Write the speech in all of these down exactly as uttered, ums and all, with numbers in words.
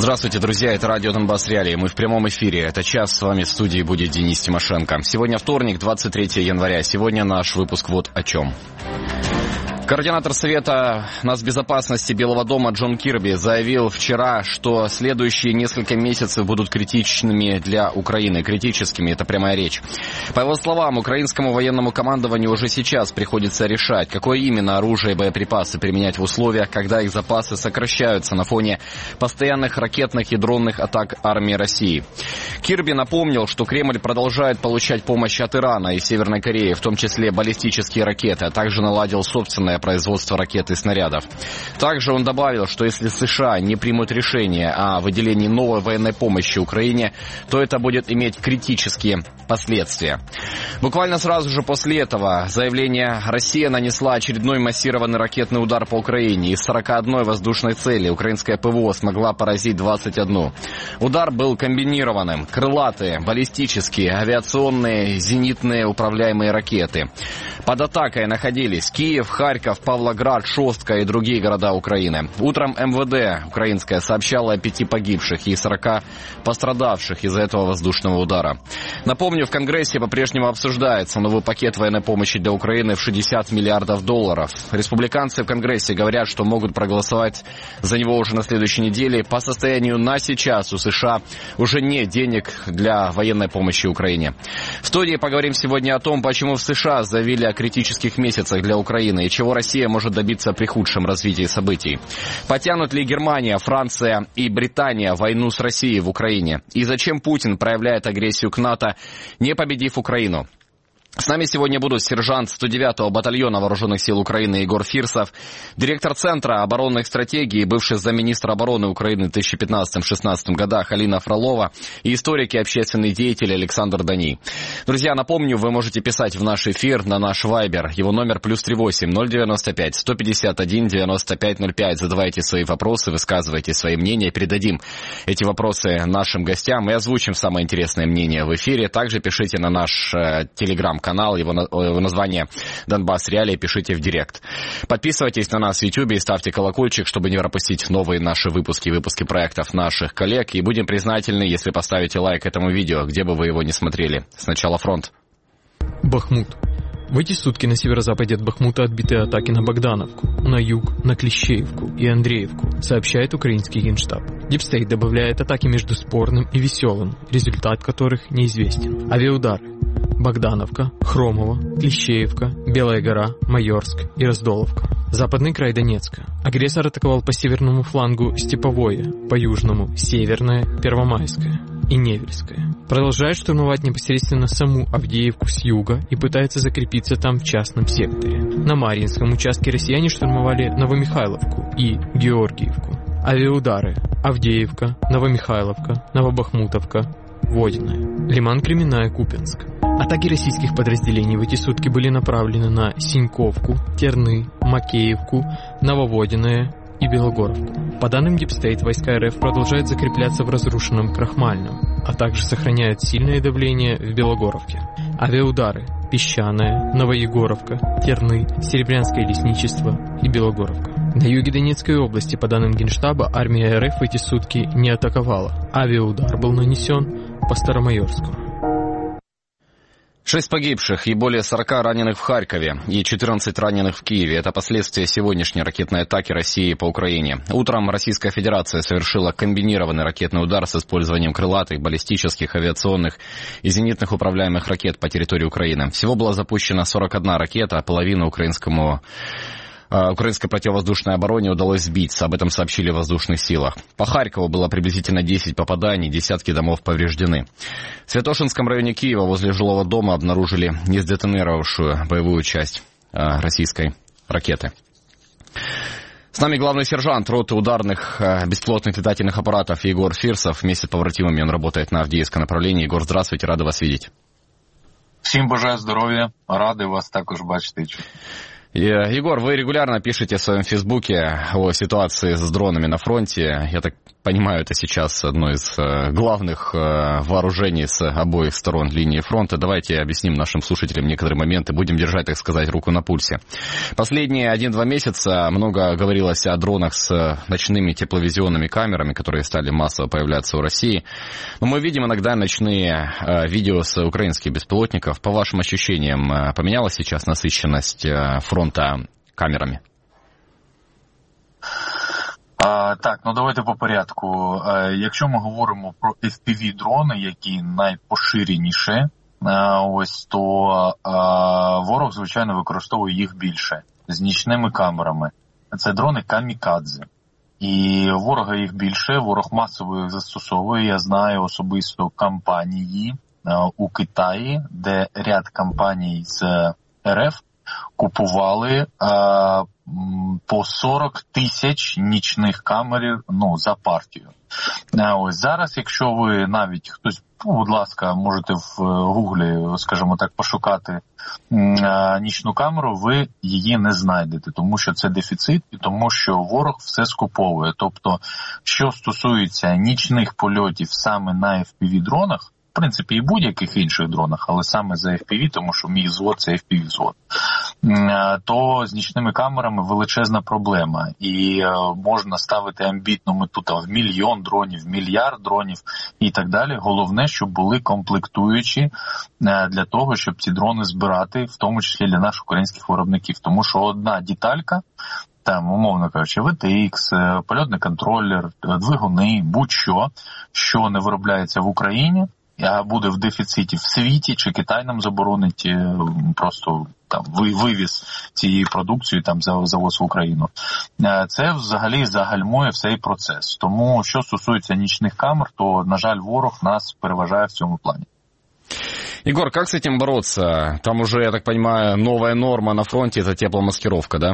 Здравствуйте, друзья, это радио Донбасс Реалии. Мы в прямом эфире. Это час, с вами в студии будет Денис Тимошенко. Сегодня вторник, двадцать третьего января. Сегодня наш выпуск вот о чем. Координатор Совета нацбезопасности Белого дома Джон Кирби заявил вчера, что следующие несколько месяцев будут критичными для Украины. Критическими, это прямая речь. По его словам, украинскому военному командованию уже сейчас приходится решать, какое именно оружие и боеприпасы применять в условиях, когда их запасы сокращаются на фоне постоянных ракетных и дронных атак армии России. Кирби напомнил, что Кремль продолжает получать помощь от Ирана и Северной Кореи, в том числе баллистические ракеты, а также наладил собственное производства ракет и снарядов. Также он добавил, что если США не примут решение о выделении новой военной помощи Украине, то это будет иметь критические последствия. Буквально сразу же после этого заявления Россия нанесла очередной массированный ракетный удар по Украине. Из сорока одной воздушной цели украинская ПВО смогла поразить двадцать одну. Удар был комбинированным. Крылатые, баллистические, авиационные, зенитные управляемые ракеты. Под атакой находились Киев, Харьков, Павлоград, Шостка и другие города Украины. Утром МВД украинское сообщало о пяти погибших и сорока пострадавших из-за этого воздушного удара. Напомню, в Конгрессе по-прежнему обсуждается новый пакет военной помощи для Украины в шестьдесят миллиардов долларов. Республиканцы в Конгрессе говорят, что могут проголосовать за него уже на следующей неделе. По состоянию на сейчас у США уже нет денег для военной помощи Украине. В студии поговорим сегодня о том, почему в США заявили о критических месяцах для Украины и чего Россия может добиться при худшем развитии событий. Потянут ли Германия, Франция и Британия войну с Россией в Украине? И зачем Путин проявляет агрессию к НАТО, не победив Украину? С нами сегодня будут сержант сто девятого батальона Вооруженных сил Украины Егор Фирсов, директор Центра оборонных стратегий, бывший замминистра обороны Украины в две тысячи пятнадцатом — две тысячи шестнадцатом годах Алина Фролова и историк и общественный деятель Александр Дани. Друзья, напомню, вы можете писать в наш эфир на наш вайбер. Его номер плюс три восемь ноль девяносто пять сто пятьдесят один девяносто пять ноль пять. Задавайте свои вопросы, высказывайте свои мнения. Передадим эти вопросы нашим гостям и озвучим самое интересное мнение в эфире. Также пишите на наш э, телеграм канал, его, его название Донбасс Реалии, пишите в директ. Подписывайтесь на нас в YouTube и ставьте колокольчик, чтобы не пропустить новые наши выпуски, выпуски проектов наших коллег. И будем признательны, если поставите лайк этому видео, где бы вы его ни смотрели. Сначала фронт. Бахмут. В эти сутки на северо-западе от Бахмута отбиты атаки на Богдановку, на юг, на Клещеевку и Андреевку, сообщает украинский генштаб. Дипстейт добавляет атаки между спорным и веселым, результат которых неизвестен. Авиаудары. Богдановка, Хромово, Клещеевка, Белая гора, Майорск и Раздоловка. Западный край Донецка. Агрессор атаковал по северному флангу Степовое, по южному Северное, Первомайское и Невельское. Продолжает штурмовать непосредственно саму Авдеевку с юга и пытается закрепиться там в частном секторе. На Марьинском участке россияне штурмовали Новомихайловку и Георгиевку. Авиаудары. Авдеевка, Новомихайловка, Новобахмутовка, Водяное, Лиман-Кременная, Купянск. Атаки российских подразделений в эти сутки были направлены на Синьковку, Терны, Макеевку, Нововодиное и Белогоровку. По данным Дипстейт, войска РФ продолжают закрепляться в разрушенном Крахмальном, а также сохраняют сильное давление в Белогоровке. Авиаудары. Песчаная, Новоегоровка, Терны, Серебрянское лесничество и Белогоровка. На юге Донецкой области, по данным Генштаба, армия РФ в эти сутки не атаковала. Авиаудар был нанесен по Старомайорску. Шесть погибших и более сорока раненых в Харькове и четырнадцать раненых в Киеве. Это последствия сегодняшней ракетной атаки России по Украине. Утром Российская Федерация совершила комбинированный ракетный удар с использованием крылатых, баллистических, авиационных и зенитных управляемых ракет по территории Украины. Всего была запущена сорок одна ракета, а половину украинскому... Украинской противовоздушной обороне удалось сбить, об этом сообщили в воздушных силах. По Харькову было приблизительно десять попаданий, десятки домов повреждены. В Святошинском районе Киева возле жилого дома обнаружили несдетонировавшую боевую часть российской ракеты. С нами главный сержант роты ударных беспилотных летательных аппаратов Егор Фирсов. Вместе с побратимами он работает на Авдіївському направлении. Егор, здравствуйте, рады вас видеть. Всім бажаю здоров'я, радий вас також бачити і чути. Егор, вы регулярно пишете в своем фейсбуке о ситуации с дронами на фронте. Я так понимаю, это сейчас одно из главных вооружений с обоих сторон линии фронта. Давайте объясним нашим слушателям некоторые моменты, будем держать, так сказать, руку на пульсе. Последние один-два месяца много говорилось о дронах с ночными тепловизионными камерами, которые стали массово появляться в России. Но мы видим иногда ночные видео с украинских беспилотников. По вашим ощущениям, поменялась сейчас насыщенность фронта камерами? А, так, ну давайте по порядку. А, якщо ми говоримо про еф пі ві-дрони, які найпоширеніші, а, ось, то а, ворог, звичайно, використовує їх більше з нічними камерами. Це дрони камікадзе. І ворога їх більше, ворог масово їх застосовує. Я знаю особисто кампанії а, у Китаї, де ряд компаній з ер еф купували а, по сорок тисяч нічних камер, ну, за партію. А ось зараз, якщо ви навіть хтось, ну, будь ласка, можете в Гуглі, скажімо так, пошукати а, нічну камеру, ви її не знайдете, тому що це дефіцит і тому що ворог все скуповує. Тобто, що стосується нічних польотів саме на еф пі ві-дронах, в принципі, і будь-яких інших дронах, але саме за еф пі ві, тому що мій взвод – це еф пі ві-взвод, то з нічними камерами величезна проблема. І можна ставити амбітну мету там в мільйон дронів, в мільярд дронів і так далі. Головне, щоб були комплектуючі для того, щоб ці дрони збирати, в тому числі для наших українських виробників. Тому що одна деталька, там, умовно кажучи, ве те ікс, польотний контролер, двигуни, будь-що, що не виробляється в Україні, а буде в дефіциті в світі, чи Китай нам заборонить просто там вивіз цієї продукції, там завоз в Україну. Це взагалі загальмує всей процес. Тому, що стосується нічних камер, то, на жаль, ворог нас переважає в цьому плані. Егор, как с этим бороться? Там уже, я так понимаю, новая норма на фронте – это тепломаскировка, да?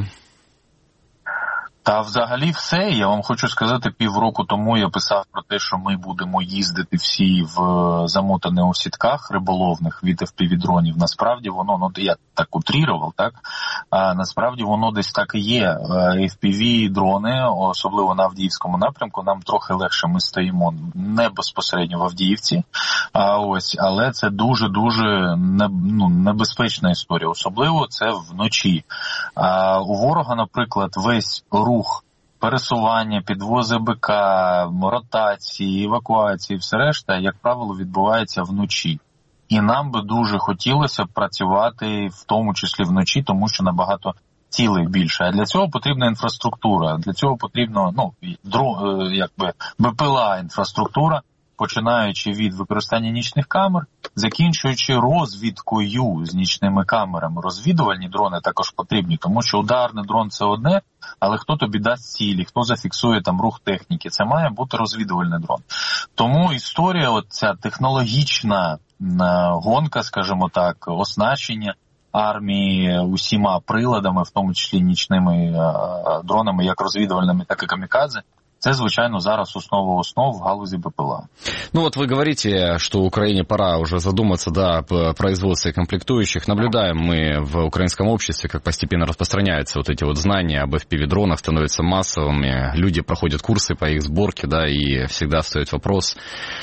Та взагалі все. Я вам хочу сказати, півроку тому я писав про те, що ми будемо їздити всі в замотаних у сітках риболовних від еф пі ві-дронів. Насправді воно, ну я так утрірував, так? А насправді воно десь так і є. еф пі ві-дрони, особливо на Авдіївському напрямку, нам трохи легше, ми стоїмо не безпосередньо в Авдіївці, а ось, але це дуже-дуже не, ну, небезпечна історія. Особливо це вночі. А у ворога, наприклад, весь рух Рух, пересування, підвози БК, ротації, евакуації, все решта, як правило, відбувається вночі. І нам би дуже хотілося працювати в тому числі вночі, тому що набагато цілей більше. А для цього потрібна інфраструктура, для цього потрібно, ну, якби бе пе ел а інфраструктура, починаючи від використання нічних камер, закінчуючи розвідкою з нічними камерами. Розвідувальні дрони також потрібні, тому що ударний дрон – це одне, але хто тобі дасть цілі, хто зафіксує там рух техніки, це має бути розвідувальний дрон. Тому історія, от ця технологічна гонка, скажімо так, оснащення армії усіма приладами, в тому числі нічними дронами, як розвідувальними, так і камікадзе, это, звичайно, зараз основа основ в галузі бе пе ел а. Ну вот вы говорите, что Украине пора уже задуматься, да, о производстве комплектующих. Наблюдаем мы в украинском обществе, как постепенно распространяются вот эти вот знания об эф пи ви-дронах, становятся массовыми. Люди проходят курсы по их сборке, да, и всегда встает вопрос.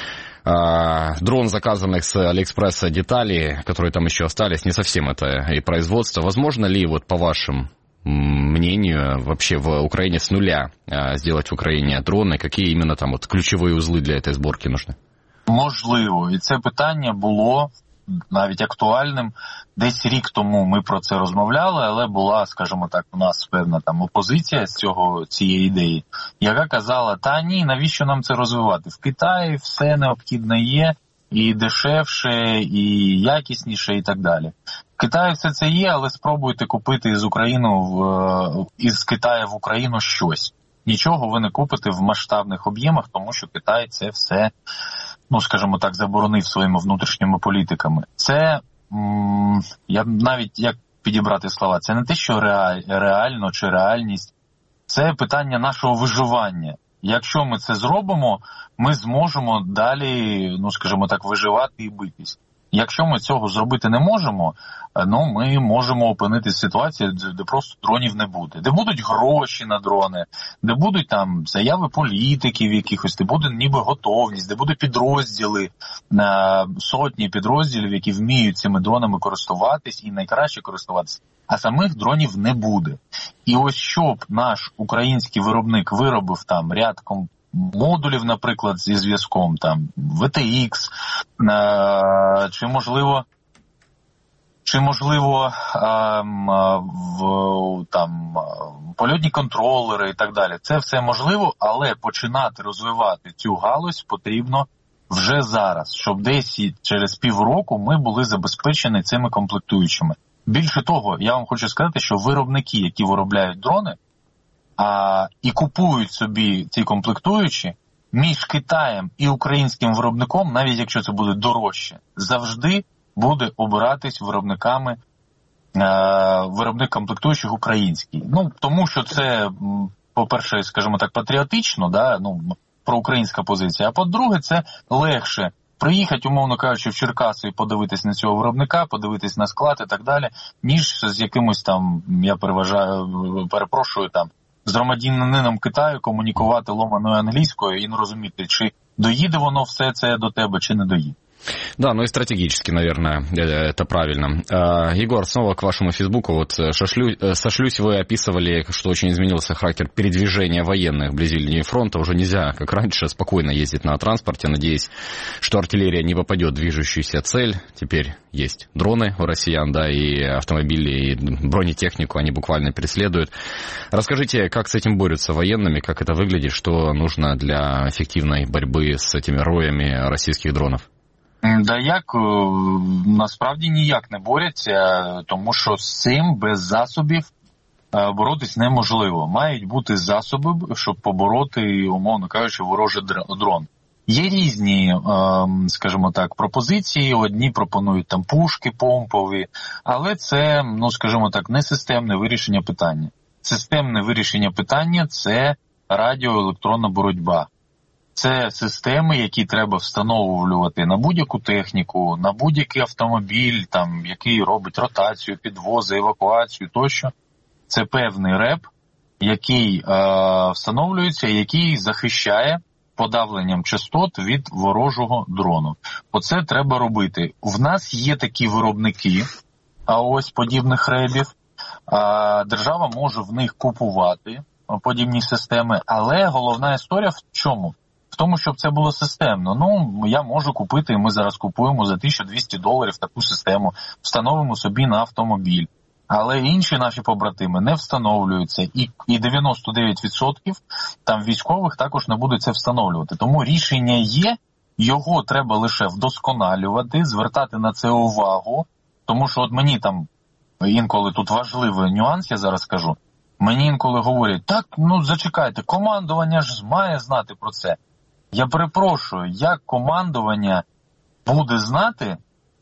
А, дрон, заказанных с Алиэкспресса деталей, которые там еще остались, не совсем это и производство. Возможно ли, вот по вашим мнению, вообще в Украине с нуля сделать в Украине дроны? Какие именно там вот ключевые узлы для этой сборки нужны? Можливо. І це питання було навіть актуальним. Десь рік тому ми про це розмовляли, але була, скажімо так, у нас певна там опозиція з цього, цієї ідеї, яка казала, та ні, навіщо нам це розвивати? В Китаї все необхідне є, і дешевше, і якісніше, і так далі. В Китаї все це є, але спробуйте купити із України в, із Китаю в Україну щось. Нічого ви не купите в масштабних об'ємах, тому що Китай це все, ну, скажімо так, заборонив своїми внутрішніми політиками. Це, м- я навіть, як підібрати слова, це не те, що реаль, реально чи реальність, це питання нашого виживання. Якщо ми це зробимо, ми зможемо далі, ну, скажімо так, виживати і битись. Якщо ми цього зробити не можемо, ну, ми можемо опинитися в ситуації, де просто дронів не буде. Де будуть гроші на дрони, де будуть там заяви політиків якихось, де буде ніби готовність, де будуть підрозділи, сотні підрозділів, які вміють цими дронами користуватись і найкраще користуватися. А самих дронів не буде. І ось щоб наш український виробник виробив там ряд комп... модулів, наприклад, зі зв'язком, там, ві те ікс, е- чи можливо, чи можливо е- в, там, польотні контролери і так далі. Це все можливо, але починати розвивати цю галузь потрібно вже зараз, щоб десь через півроку ми були забезпечені цими комплектуючими. Більше того, я вам хочу сказати, що виробники, які виробляють дрони, а, і купують собі ці комплектуючі, між Китаєм і українським виробником, навіть якщо це буде дорожче, завжди буде обиратись виробниками, е, виробник комплектуючих український. Ну, тому що це, по-перше, скажімо так, патріотично, да, ну, проукраїнська позиція, а по-друге, це легше приїхати, умовно кажучи, в Черкаси і подивитись на цього виробника, подивитись на склад і так далі, ніж з якимось там, я переважаю, перепрошую, там, з громадянином Китаю комунікувати ломаною англійською і не розуміти, чи доїде воно все це до тебе, чи не доїде. Да, ну и стратегически, наверное, это правильно. Егор, снова к вашему Фейсбуку. Вот сошлю, сошлюсь, вы описывали, что очень изменился характер передвижения военных вблизи линии фронта. Уже нельзя, как раньше, спокойно ездить на транспорте, надеясь, что артиллерия не попадет в движущуюся цель. Теперь есть дроны у россиян, да, и автомобили, и бронетехнику они буквально преследуют. Расскажите, как с этим борются военными, как это выглядит, что нужно для эффективной борьбы с этими роями российских дронов? Да як, насправді ніяк не борються, тому що з цим без засобів боротись неможливо. Мають бути засоби, щоб побороти, умовно кажучи, ворожий дрон. Є різні, скажімо так, пропозиції. Одні пропонують там пушки помпові, але це, ну, скажімо так, не системне вирішення питання. Системне вирішення питання – це радіоелектронна боротьба. Це системи, які треба встановлювати на будь-яку техніку, на будь-який автомобіль, там, який робить ротацію, підвози, евакуацію тощо. Це певний реп, який е, встановлюється, який захищає подавленням частот від ворожого дрону. Оце треба робити. В нас є такі виробники, а ось подібних ребів. Е, держава може в них купувати подібні системи, але головна історія в чому? В тому, щоб це було системно. Ну, я можу купити, і ми зараз купуємо за тисячу двісті доларів таку систему, встановимо собі на автомобіль. Але інші наші побратими не встановлюються, і, і дев'яносто дев'ять відсотків там військових також не будуть це встановлювати. Тому рішення є, його треба лише вдосконалювати, звертати на це увагу, тому що от мені там інколи тут важливий нюанс, я зараз скажу, мені інколи говорять, так, ну зачекайте, командування ж має знати про це. Я перепрошую, як командування буде знати,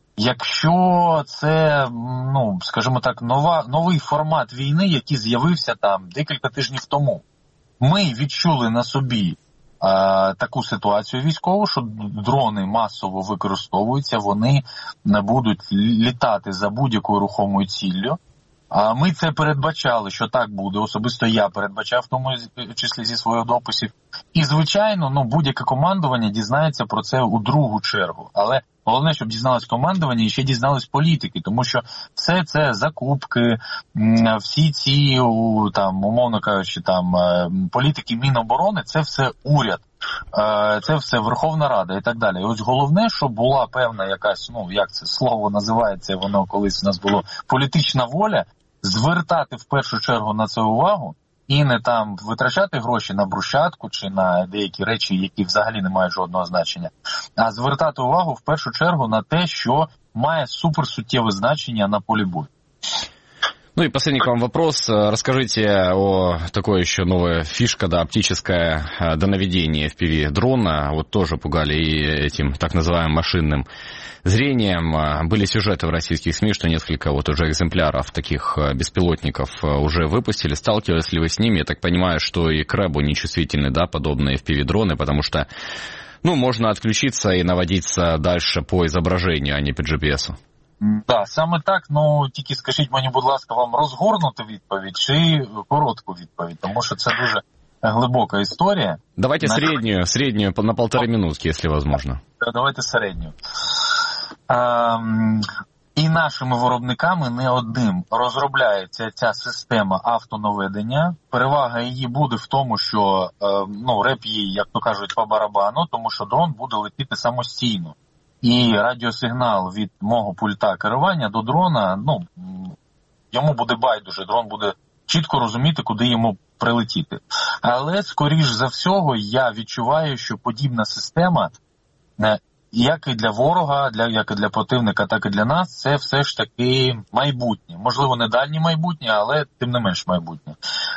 якщо це, ну, скажімо так, нова, новий формат війни, який з'явився там декілька тижнів тому. Ми відчули на собі а, таку ситуацію військову, що дрони масово використовуються, вони не будуть літати за будь-якою рухомою ціллю. А ми це передбачали, що так буде. Особисто я передбачав, в тому числі зі своїх дописів. І, звичайно, ну, будь-яке командування дізнається про це у другу чергу. Але головне, щоб дізналось командування і ще дізнались політики. Тому що все це закупки, всі ці, там, умовно кажучи, там, політики Міноборони, це все уряд. Це все Верховна Рада і так далі. І ось головне, щоб була певна якась, ну, як це слово називається, воно колись у нас було, політична воля, звертати в першу чергу на це увагу і не там витрачати гроші на брусчатку чи на деякі речі, які взагалі не мають жодного значення, а звертати увагу в першу чергу на те, що має суперсуттєве значення на полі бою. Ну и последний к вам вопрос. Расскажите о такой еще новой фишке, да, оптическое донаведение эф пи ви-дрона. Вот тоже пугали и этим так называемым машинным зрением. Были сюжеты в российских СМИ, что несколько вот уже экземпляров таких беспилотников уже выпустили. Сталкивались ли вы с ними? Я так понимаю, что и к рэбу нечувствительны, да, подобные эф пи ви-дроны, потому что Ну, можно отключиться и наводиться дальше по изображению, а не по джі пі ес. Так, саме так, ну тільки скажіть мені, будь ласка, вам розгорнуту відповідь чи коротку відповідь, тому що це дуже глибока історія. Давайте на... среднюю, среднюю на полторы минутки, если возможно. Давайте середню. Ем... І нашими виробниками не одним розробляється ця система автонаведення. Перевага її буде в тому, що ну, реп їй, як то кажуть, по барабану, тому що дрон буде летіти самостійно. І радіосигнал від мого пульта керування до дрона, ну, йому буде байдуже, дрон буде чітко розуміти, куди йому прилетіти. Але, скоріш за всього, я відчуваю, що подібна система, як і для ворога, для, як і для противника, так і для нас, це все ж таки майбутнє. Можливо, не дальнє майбутнє, але тим не менш майбутнє.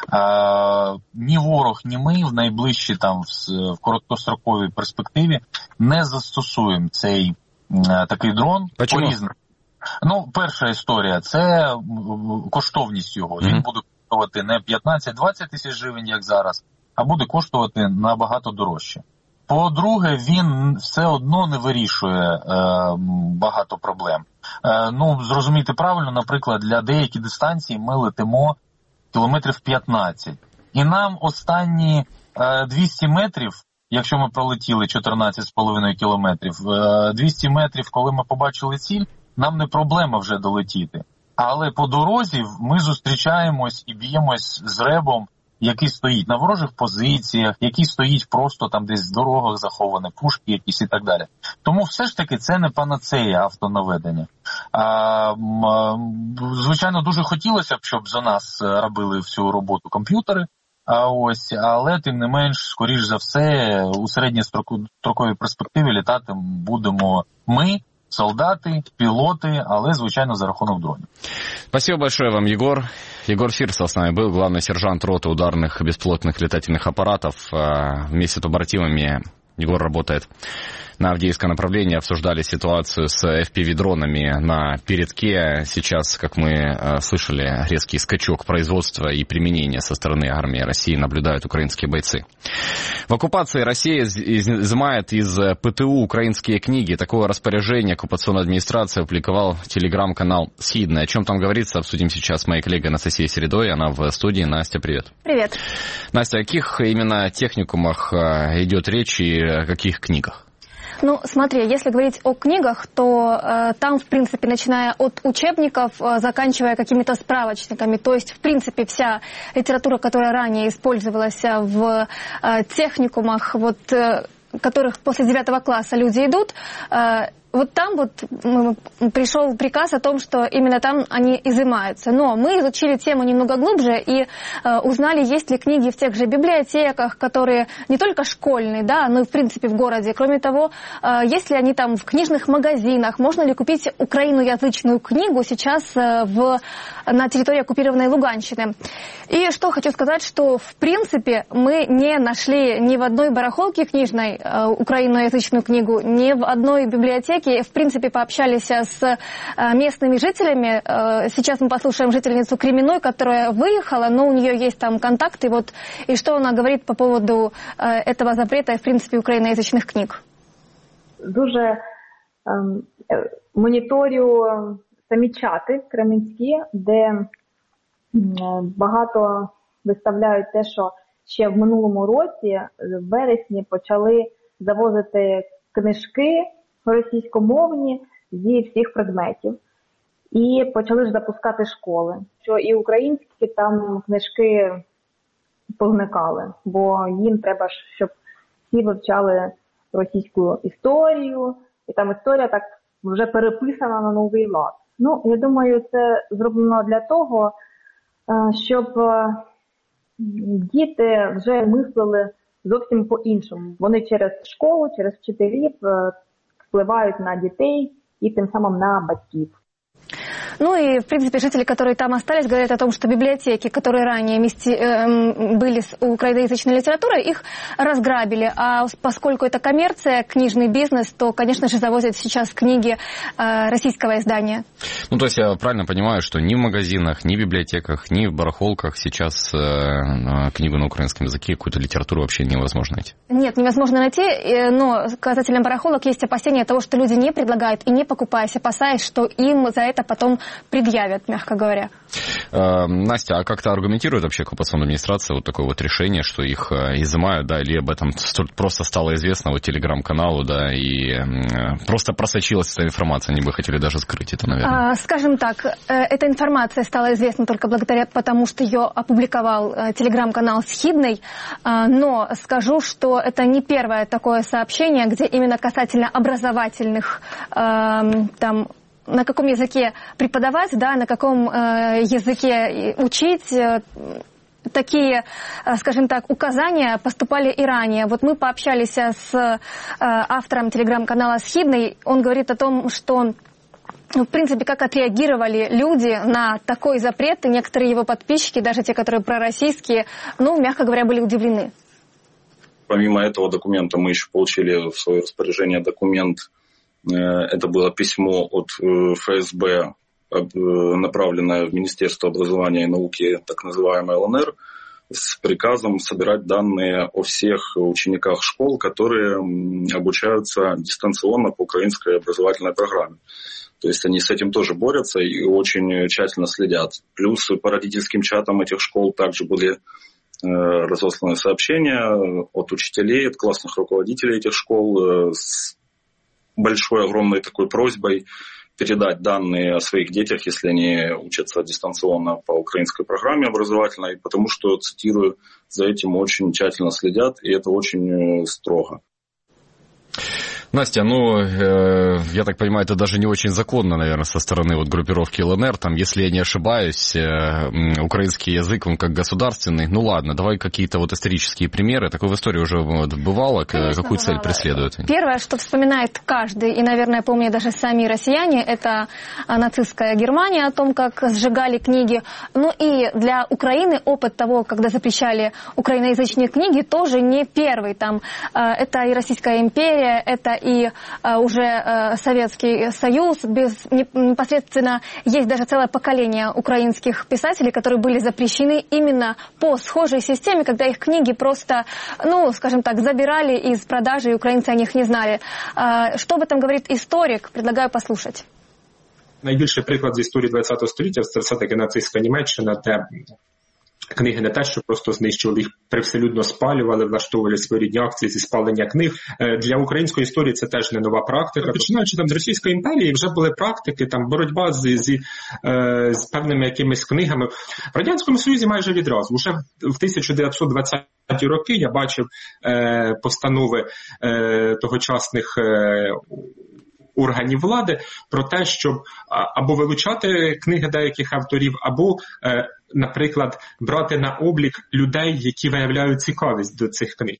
А, ні ворог, ні ми в найближчій, там, в, в короткостроковій перспективі не застосуємо цей а, такий дрон. Чому? Ну, перша історія – це коштовність його. Mm-hmm. Він буде коштувати не п'ятнадцять-двадцять тисяч гривень, як зараз, а буде коштувати набагато дорожче. По-друге, він все одно не вирішує е, багато проблем. Е, ну, зрозумійте правильно, наприклад, для деяких дистанцій ми летимо кілометрів п'ятнадцять. І нам останні е, двісті метрів, якщо ми пролетіли чотирнадцять з половиною кілометрів, е, двісті метрів, коли ми побачили ціль, нам не проблема вже долетіти. Але по дорозі ми зустрічаємось і б'ємось з ребом, який стоїть на ворожих позиціях, який стоїть просто там десь в дорогах заховані, пушки якісь і так далі. Тому все ж таки це не панацея автонаведення. А, звичайно, дуже хотілося б, щоб за нас робили всю роботу комп'ютери, а ось, але тим не менш, скоріш за все, у середньостроковій перспективі літати будемо ми, солдаты, пилоты, але, звичайно, за рахунок дронів. Спасибо большое вам, Егор. Егор Фирсов с нами был, главный сержант роты ударных беспилотных летательных аппаратов. Вместе с побратимами Егор работает на Авдеевском направлении, обсуждали ситуацию с эф пи ви-дронами на передке. Сейчас, как мы слышали, резкий скачок производства и применения со стороны армии России наблюдают украинские бойцы. В оккупации Россия изымает из ПТУ украинские книги. Такое распоряжение оккупационной администрации опубликовал телеграм-канал «Схидный». О чем там говорится, обсудим сейчас с моей коллегой Анастасией Середой. Она в студии. Настя, привет. Привет. Настя, о каких именно техникумах идет речь и о каких книгах? Ну, смотри, если говорить о книгах, то э, там, в принципе, начиная от учебников, э, заканчивая какими-то справочниками, то есть, в принципе, вся литература, которая ранее использовалась в э, техникумах, вот, э, которых после девятого класса люди идут, э, вот там вот пришел приказ о том, что именно там они изымаются. Но мы изучили тему немного глубже и э, узнали, есть ли книги в тех же библиотеках, которые не только школьные, да, но и в принципе в городе. Кроме того, э, есть ли они там в книжных магазинах, можно ли купить украиноязычную книгу сейчас э, в, на территории оккупированной Луганщины. И что хочу сказать, что в принципе мы не нашли ни в одной барахолке книжной э, украиноязычную книгу, ни в одной библиотеке. В принципе, пообщались с местными жителями. Сейчас мы послушаем жительницу Кременной, которая выехала, но у нее есть там контакты. Вот, и что она говорит по поводу этого запрета и, в принципе, україноязичних книг? Дуже ем, моніторю самі чати кременські, де багато виставляють те, що ще в минулому році, в вересні, почали завозити книжки російськомовні зі всіх предметів. І почали ж запускати школи. Що і українські там книжки позникали, бо їм треба, щоб всі вивчали російську історію, і там історія так вже переписана на новий лад. Ну, я думаю, це зроблено для того, щоб діти вже мислили зовсім по-іншому. Вони через школу, через вчителів впливають на дітей і тим самим на батьків. Ну и, в принципе, жители, которые там остались, говорят о том, что библиотеки, которые ранее вместе, э, были с украиноязычной литературой, их разграбили. А поскольку это коммерция, книжный бизнес, то, конечно же, завозят сейчас книги э, российского издания. Ну, то есть я правильно понимаю, что ни в магазинах, ни в библиотеках, ни в барахолках сейчас э, книгу на украинском языке, какую-то литературу вообще невозможно найти? Нет, невозможно найти, но касательно барахолок есть опасения того, что люди не предлагают и не покупаясь, опасаясь, что им за это потом предъявят, мягко говоря. Э, Настя, а как-то аргументирует вообще оккупационная администрация вот такое вот решение, что их изымают, да, или об этом просто стало известно вот телеграм-каналу, да, и э, просто просочилась эта информация, они бы хотели даже скрыть это, наверное? А, скажем так, э, эта информация стала известна только благодаря потому, что ее опубликовал э, телеграм-канал Схидный, э, но скажу, что это не первое такое сообщение, где именно касательно образовательных э, там на каком языке преподавать, да, на каком э, языке учить. Э, такие, скажем так, указания поступали и ранее. Вот мы пообщались с э, автором телеграм-канала Схидный. Он говорит о том, что в принципе, как отреагировали люди на такой запрет, и некоторые его подписчики, даже те, которые пророссийские, ну, мягко говоря, были удивлены. Помимо этого документа мы еще получили в свое распоряжение документ. Это было письмо от эф эс бэ, направленное в Министерство образования и науки, так называемое эл эн эр, с приказом собирать данные о всех учениках школ, которые обучаются дистанционно по украинской образовательной программе. То есть они с этим тоже борются и очень тщательно следят. Плюс по родительским чатам этих школ также были разосланы сообщения от учителей, от классных руководителей этих школ с большой, огромной такой просьбой передать данные о своих детях, если они учатся дистанционно по украинской программе образовательной, потому что, цитирую, за этим очень тщательно следят, и это очень строго. Настя, ну, э, я так понимаю, это даже не очень законно, наверное, со стороны вот группировки эл эн эр. Там, если я не ошибаюсь, э, украинский язык, он как государственный. Ну ладно, давай какие-то вот исторические примеры. Такое в истории уже вот бывало. Конечно, какую бывало. Цель преследует? Первое, что вспоминает каждый, и, наверное, помню даже сами россияне, это нацистская Германия, о том, как сжигали книги. Ну и для Украины опыт того, когда запрещали украиноязычные книги, тоже не первый. Там, э, это и Российская империя, это и э, уже э, Советский Союз. Без, непосредственно есть даже целое поколение украинских писателей, которые были запрещены именно по схожей системе, когда их книги просто, ну, скажем так, забирали из продажи, и украинцы о них не знали. Э, что об этом говорит историк, предлагаю послушать. Найбільший приклад з історії ХХ століття – це все-таки нацистська Німеччина, де книги не те, що просто знищували, їх привселюдно спалювали, влаштовували своєрідні акції зі спалення книг. Для української історії це теж не нова практика. Починаючи там з Російської імперії, вже були практики, там боротьба з, з, з певними якимись книгами. В Радянському Союзі майже відразу. Уже в тисяча дев'ятсот двадцяті роки я бачив е, постанови е, тогочасних е, органів влади про те, щоб або вилучати книги деяких авторів, або, наприклад, брати на облік людей, які виявляють цікавість до цих книг.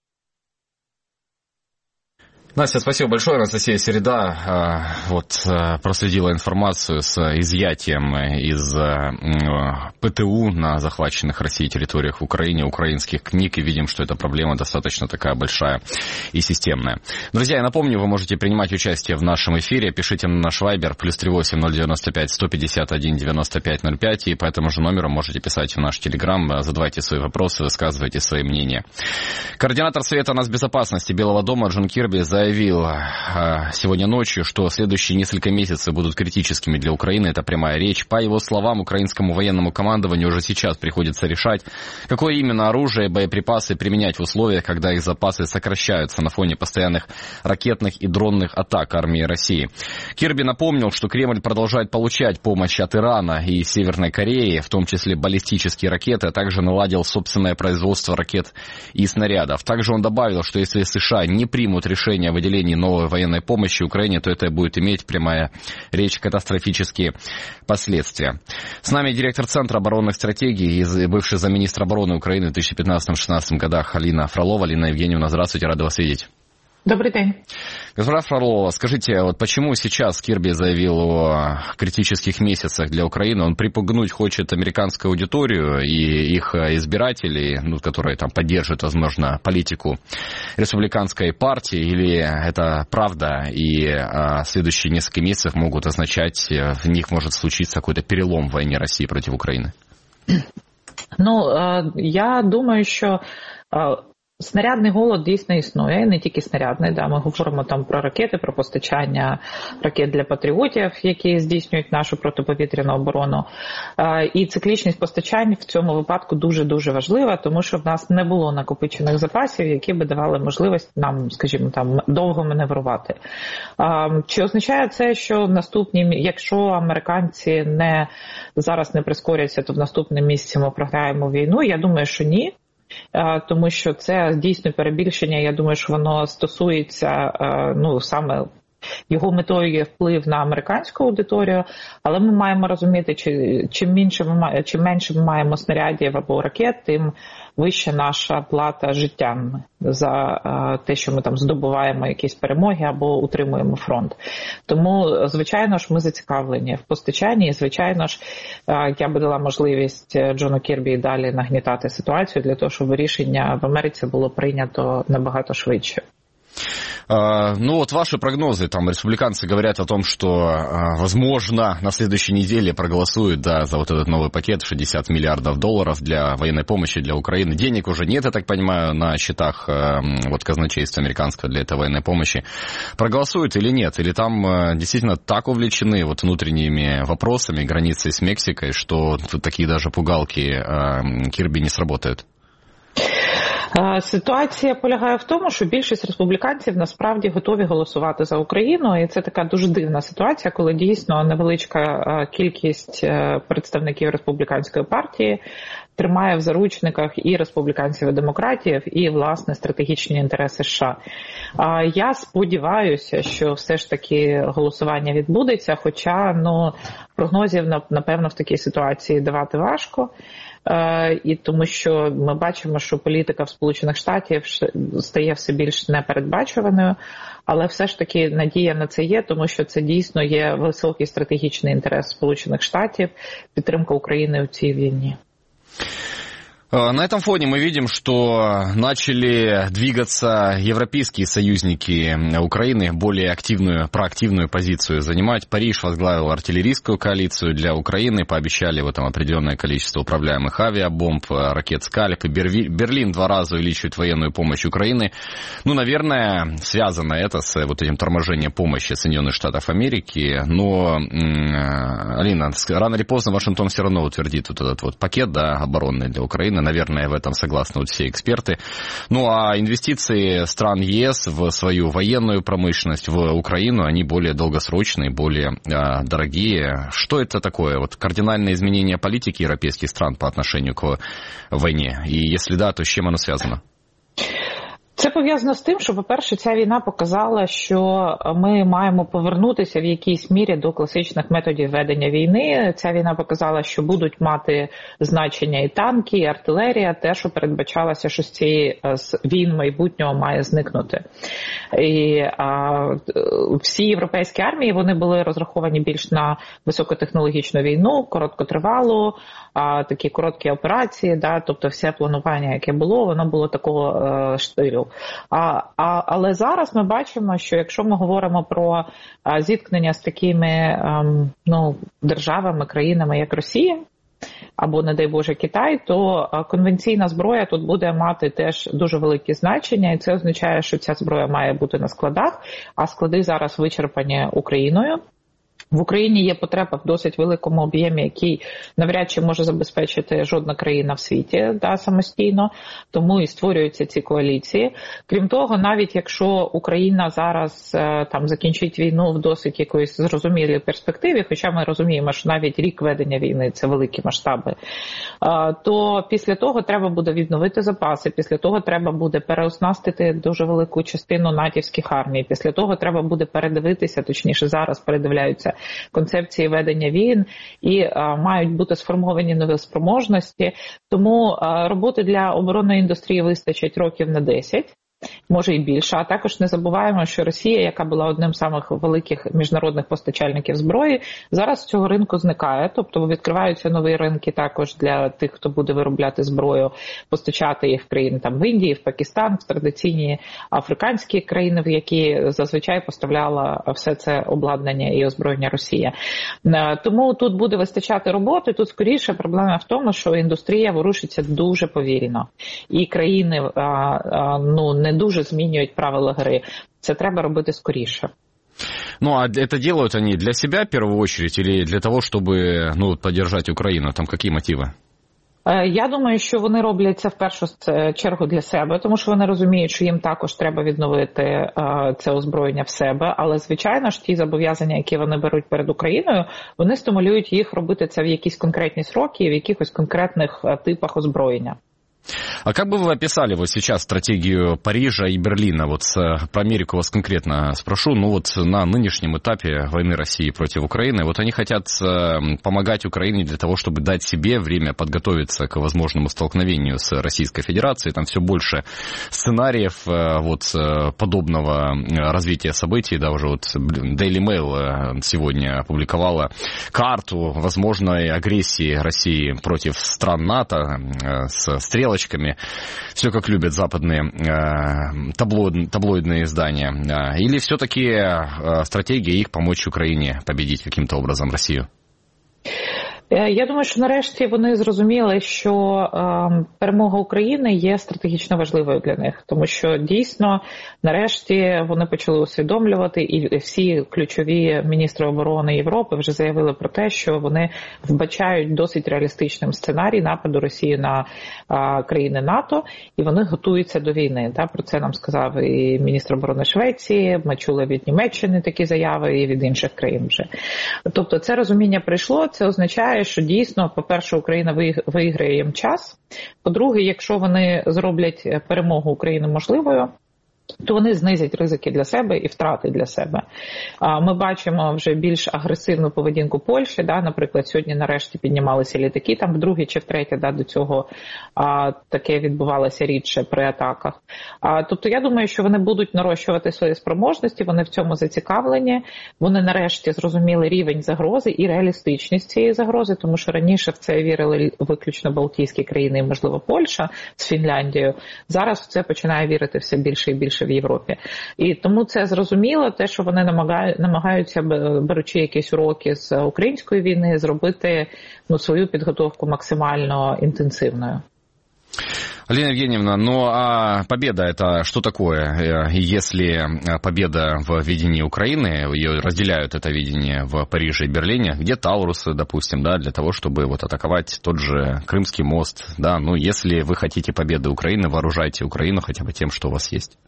Настя, спасибо большое. Анастасия Середа вот, проследила информацию с изъятием из пэ тэ у на захваченных Россией территориях в Украине украинских книг, и видим, что эта проблема достаточно такая большая и системная. Друзья, я напомню, вы можете принимать участие в нашем эфире. Пишите на наш вайбер плюс три восемь ноль девяносто пять сто пятьдесят один девяносто пять ноль пять, и по этому же номеру можете писать в наш телеграм, задавайте свои вопросы, высказывайте свои мнения. Координатор Совета нацбезопасности Белого дома Джон Кирби заявил сегодня ночью, что следующие несколько месяцев будут критическими для Украины. Это прямая речь. По его словам, украинскому военному командованию уже сейчас приходится решать, какое именно оружие и боеприпасы применять в условиях, когда их запасы сокращаются на фоне постоянных ракетных и дронных атак армии России. Кирби напомнил, что Кремль продолжает получать помощь от Ирана и Северной Кореи, в том числе баллистические ракеты, а также наладил собственное производство ракет и снарядов. Также он добавил, что если США не примут решение о выделении новой военной помощи Украине, то это будет иметь, прямая речь, катастрофические последствия. С нами директор Центра оборонных стратегий и бывший замминистра обороны Украины в две тысячи пятнадцатом — две тысячи шестнадцатом годах Алина Фролова. Алина Евгеньевна, здравствуйте, рада вас видеть. Добрый день. Госпожа Фролова, скажите, вот почему сейчас Кирби заявил о критических месяцах для Украины? Он припугнуть хочет американскую аудиторию и их избирателей, ну, которые там поддерживают, возможно, политику республиканской партии, или это правда, и а, следующие несколько месяцев могут означать, в них может случиться какой-то перелом в войне России против Украины? Ну, я думаю, що снарядний голод дійсно існує, не тільки снарядний, да, ми говоримо там про ракети, про постачання ракет для патріотів, які здійснюють нашу протиповітряну оборону. І циклічність постачань в цьому випадку дуже-дуже важлива, тому що в нас не було накопичених запасів, які би давали можливість нам, скажімо, там довго маневрувати. Чи означає це, що в наступні, якщо американці не зараз не прискоряться, то в наступному місяці ми програємо війну? Я думаю, що ні. Тому що це дійсно перебільшення, я думаю, що воно стосується, ну, саме його метою є вплив на американську аудиторію, але ми маємо розуміти, чи, чим, менше ми, чим менше ми маємо снарядів або ракет, тим вища наша плата життям за те, що ми там здобуваємо якісь перемоги або утримуємо фронт. Тому, звичайно ж, ми зацікавлені в постачанні, і, звичайно ж, я би дала можливість Джону Кірбі і далі нагнітати ситуацію для того, щоб рішення в Америці було прийнято набагато швидше. Ну вот ваши прогнозы, там республиканцы говорят о том, что, возможно, на следующей неделе проголосуют, да, за вот этот новый пакет шестьдесят миллиардов долларов для военной помощи для Украины. Денег уже нет, я так понимаю, на счетах вот казначейства американского для этой военной помощи. Проголосуют или нет? Или там действительно так увлечены вот внутренними вопросами, границей с Мексикой, что тут такие даже пугалки Кірбі не сработают? Ситуація полягає в тому, що більшість республіканців насправді готові голосувати за Україну, і це така дуже дивна ситуація, коли дійсно невеличка кількість представників республіканської партії тримає в заручниках і республіканців, і демократів, і, власне, стратегічні інтереси США. Я сподіваюся, що все ж таки голосування відбудеться, хоча, ну, прогнозів, напевно, в такій ситуації давати важко. І тому що ми бачимо, що політика в Сполучених Штатів стає все більш непередбачуваною, але все ж таки надія на це є, тому що це дійсно є високий стратегічний інтерес Сполучених Штатів, підтримка України у цій війні. На этом фоне мы видим, что начали двигаться европейские союзники Украины, более активную, проактивную позицию занимать. Париж возглавил артиллерийскую коалицию для Украины, пообещали в этом определенное количество управляемых авиабомб, ракет «Скальп». И Берлин два раза увеличивает военную помощь Украины. Ну, наверное, связано это с вот этим торможением помощи Соединенных Штатов Америки. Но, Алина, рано или поздно Вашингтон все равно утвердит вот этот вот пакет, да, оборонный для Украины. Наверное, в этом согласны вот все эксперты. Ну, а инвестиции стран ЕС в свою военную промышленность, в Украину, они более долгосрочные, более а, дорогие. Что это такое? Вот кардинальное изменение политики европейских стран по отношению к войне? И если да, то с чем оно связано? Це пов'язано з тим, що, по-перше, ця війна показала, що ми маємо повернутися в якійсь мірі до класичних методів ведення війни. Ця війна показала, що будуть мати значення і танки, і артилерія, те, що передбачалося, що з цієї війн майбутнього має зникнути. І а, всі європейські армії, вони були розраховані більш на високотехнологічну війну, короткотривалу, а, такі короткі операції, да, тобто все планування, яке було, воно було такого а, штилю. А, а, але зараз ми бачимо, що якщо ми говоримо про а, зіткнення з такими а, ну, державами, країнами, як Росія, або, не дай Боже, Китай, то а, конвенційна зброя тут буде мати теж дуже велике значення, і це означає, що ця зброя має бути на складах, а склади зараз вичерпані Україною. В Україні є потреба в досить великому об'ємі, який навряд чи може забезпечити жодна країна в світі, да, самостійно, тому і створюються ці коаліції. Крім того, навіть якщо Україна зараз там закінчить війну в досить якоїсь зрозумілій перспективі, хоча ми розуміємо, що навіть рік ведення війни – це великі масштаби, то після того треба буде відновити запаси, після того треба буде переоснастити дуже велику частину натівських армій, після того треба буде передивитися, точніше зараз передивляються концепції ведення війн і а, мають бути сформовані нові спроможності. Тому а, роботи для оборонної індустрії вистачить років на десять. може і більше. А також не забуваємо, що Росія, яка була одним з самих великих міжнародних постачальників зброї, зараз з цього ринку зникає. Тобто відкриваються нові ринки також для тих, хто буде виробляти зброю, постачати їх в країни там в Індії, в Пакистан, в традиційні африканські країни, в які зазвичай поставляла все це обладнання і озброєння Росія. Тому тут буде вистачати роботи. Тут скоріше проблема в тому, що індустрія ворушиться дуже повільно. І країни ну, не дуже змінюють правила гри. Це треба робити скоріше. Ну, а это делают они для себя в первую очередь или для того, чтобы, ну, поддержать Украину? Там какие мотивы? Я думаю, що вони роблять це в першу чергу для себе, тому що вони розуміють, що їм також треба відновити це озброєння в себе. Але, звичайно ж, ті зобов'язання, які вони беруть перед Україною, вони стимулюють їх робити це в якісь конкретні сроки і в якихось конкретних типах озброєння. А как бы вы описали вот сейчас стратегию Парижа и Берлина? Вот про Америку вас конкретно спрошу. Ну вот на нынешнем этапе войны России против Украины, вот они хотят помогать Украине для того, чтобы дать себе время подготовиться к возможному столкновению с Российской Федерацией. Там все больше сценариев вот подобного развития событий. Да, уже вот Daily Mail сегодня опубликовала карту возможной агрессии России против стран НАТО с стрелочками. Все как любят западные э, таблоид, таблоидные издания. Или все-таки э, стратегия их помочь Украине победить каким-то образом Россию? Я думаю, що нарешті вони зрозуміли, що е, перемога України є стратегічно важливою для них, тому що дійсно нарешті вони почали усвідомлювати, і всі ключові міністри оборони Європи вже заявили про те, що вони вбачають досить реалістичним сценарій нападу Росії на е, країни НАТО, і вони готуються до війни. Да? Про це нам сказав і міністр оборони Швеції, ми чули від Німеччини такі заяви і від інших країн вже. Тобто це розуміння прийшло, це означає, що дійсно, по-перше, Україна виграє їм час. По-друге, якщо вони зроблять перемогу України можливою, то вони знизять ризики для себе і втрати для себе. Ми бачимо вже більш агресивну поведінку Польщі, да, наприклад, сьогодні нарешті піднімалися літаки, там вдруге чи втретє, да, до цього а, таке відбувалося рідше при атаках. А, тобто я думаю, що вони будуть нарощувати свої спроможності, вони в цьому зацікавлені, вони нарешті зрозуміли рівень загрози і реалістичність цієї загрози, тому що раніше в це вірили виключно Балтійські країни і, можливо, Польща з Фінляндією. Зараз в це починає вірити все більше і більше в Європі. І тому це зрозуміло, те, що вони намагаються, беручи якісь уроки з української війни, зробити ну, свою підготовку максимально інтенсивною. Алина Евгеньевна, ну а победа это что такое? Если победа в видении Украины, ее разделяют это видение в Париже и Берлине, где Таурусы, допустим, да, для того, чтобы вот атаковать тот же Крымский мост, да, ну если вы хотите победы Украины, вооружайте Украину хотя бы тем, что у вас есть.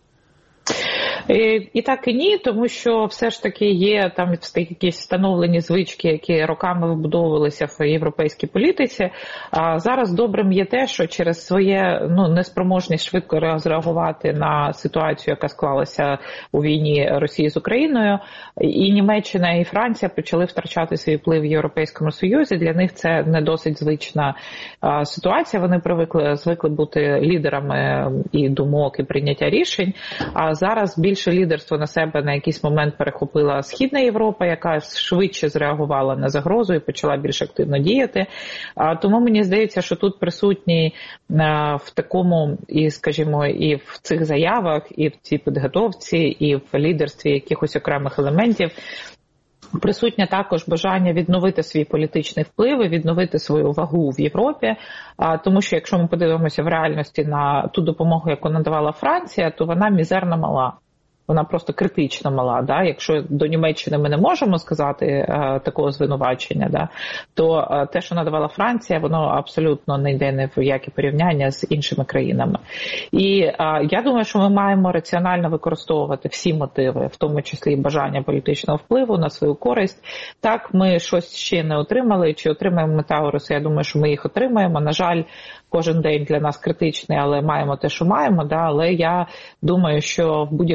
І, і так і ні, тому що все ж таки є там якісь встановлені звички, які роками вибудовувалися в європейській політиці. А зараз добрим є те, що через своє ну, неспроможність швидко зреагувати на ситуацію, яка склалася у війні Росії з Україною, і Німеччина, і Франція почали втрачати свій вплив в Європейському Союзі. Для них це не досить звична а, ситуація. Вони привикли, звикли бути лідерами і думок, і прийняття рішень. А зараз більше лідерство на себе на якийсь момент перехопила Східна Європа, яка швидше зреагувала на загрозу і почала більш активно діяти. Тому мені здається, що тут присутні в такому, і, скажімо, і в цих заявах, і в цій підготовці, і в лідерстві якихось окремих елементів присутнє також бажання відновити свій політичний вплив і відновити свою вагу в Європі, тому що якщо ми подивимося в реальності на ту допомогу, яку надавала Франція, то вона мізерно мала. Вона просто критично мала. Да? Якщо до Німеччини ми не можемо сказати е, такого звинувачення, да? то е, те, що надавала Франція, воно абсолютно не йде ні в яке порівняння з іншими країнами. І е, я думаю, що ми маємо раціонально використовувати всі мотиви, в тому числі бажання політичного впливу на свою користь. Так, ми щось ще не отримали, чи отримаємо ми Тауруси, я думаю, що ми їх отримаємо. На жаль, кожен день для нас критичний, але маємо те, що маємо. Да? Але я думаю, що в будь-якому випадку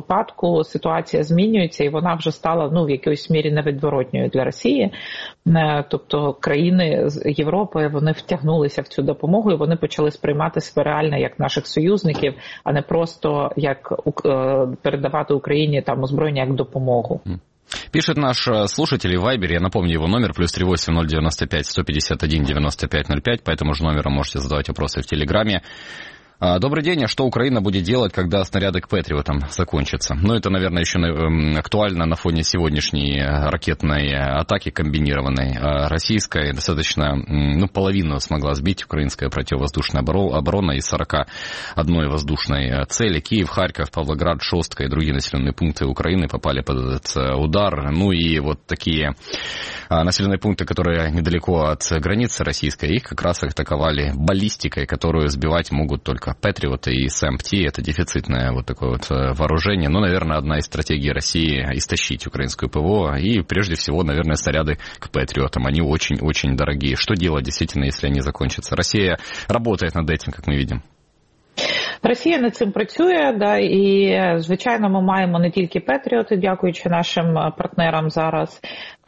випадку ситуація змінюється, і вона вже стала, ну, в якоїсь мірі невідворотньою для Росії. Тобто країни з Європи, вони втягнулися в цю допомогу, і вони почали сприймати себе реально як наших союзників, а не просто як передавати Україні там озброєння як допомогу. Пишет наш слушатель в Вайбере, я напомню его номер, плюс три восемь ноль девяносто пять сто пятьдесят один девяносто пять ноль пять, по этому же номеру можете задавать вопросы в Телеграме. Добрый день. А что Украина будет делать, когда снаряды к Патриотам закончатся? Ну, это, наверное, еще актуально на фоне сегодняшней ракетной атаки комбинированной. Российская достаточно, ну, половину смогла сбить украинская противовоздушная оборона из сорока одной воздушной цели. Киев, Харьков, Павлоград, Шостка и другие населенные пункты Украины попали под этот удар. Ну и вот такие населенные пункты, которые недалеко от границы российской, их как раз атаковали баллистикой, которую сбивать могут только Патриоты и СМТ. Это дефицитное вот такое вот вооружение. Ну, наверное, одна из стратегий России — истощить украинскую ПВО. И прежде всего, наверное, снаряды к Патриотам. Они очень-очень дорогие. Что делать действительно, если они закончатся? Россия работает над этим, как мы видим. Росія над цим працює, да, і, звичайно, ми маємо не тільки Патріоти, дякуючи нашим партнерам зараз,